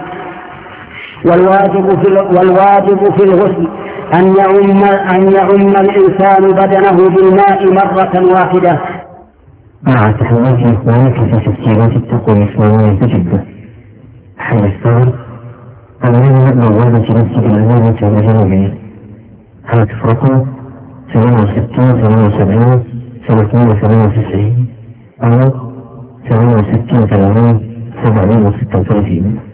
والواجب في والواجب في الغسل أن يعم أن يعم الإنسان بدنه بالماء مرة واحدة. مع تحويل إخوانك في تسجيلات التقوى الإسلامية بجدة، حي الثور أمام بوابة مسجد الأمانة الجنوبية، هاتف رقم ثمانية وستين ثمانية وسبعين ثلاثمائة وثمانية وتسعين أو ثمانية وستين ثمانين سبعمائة وستة وثلاثين.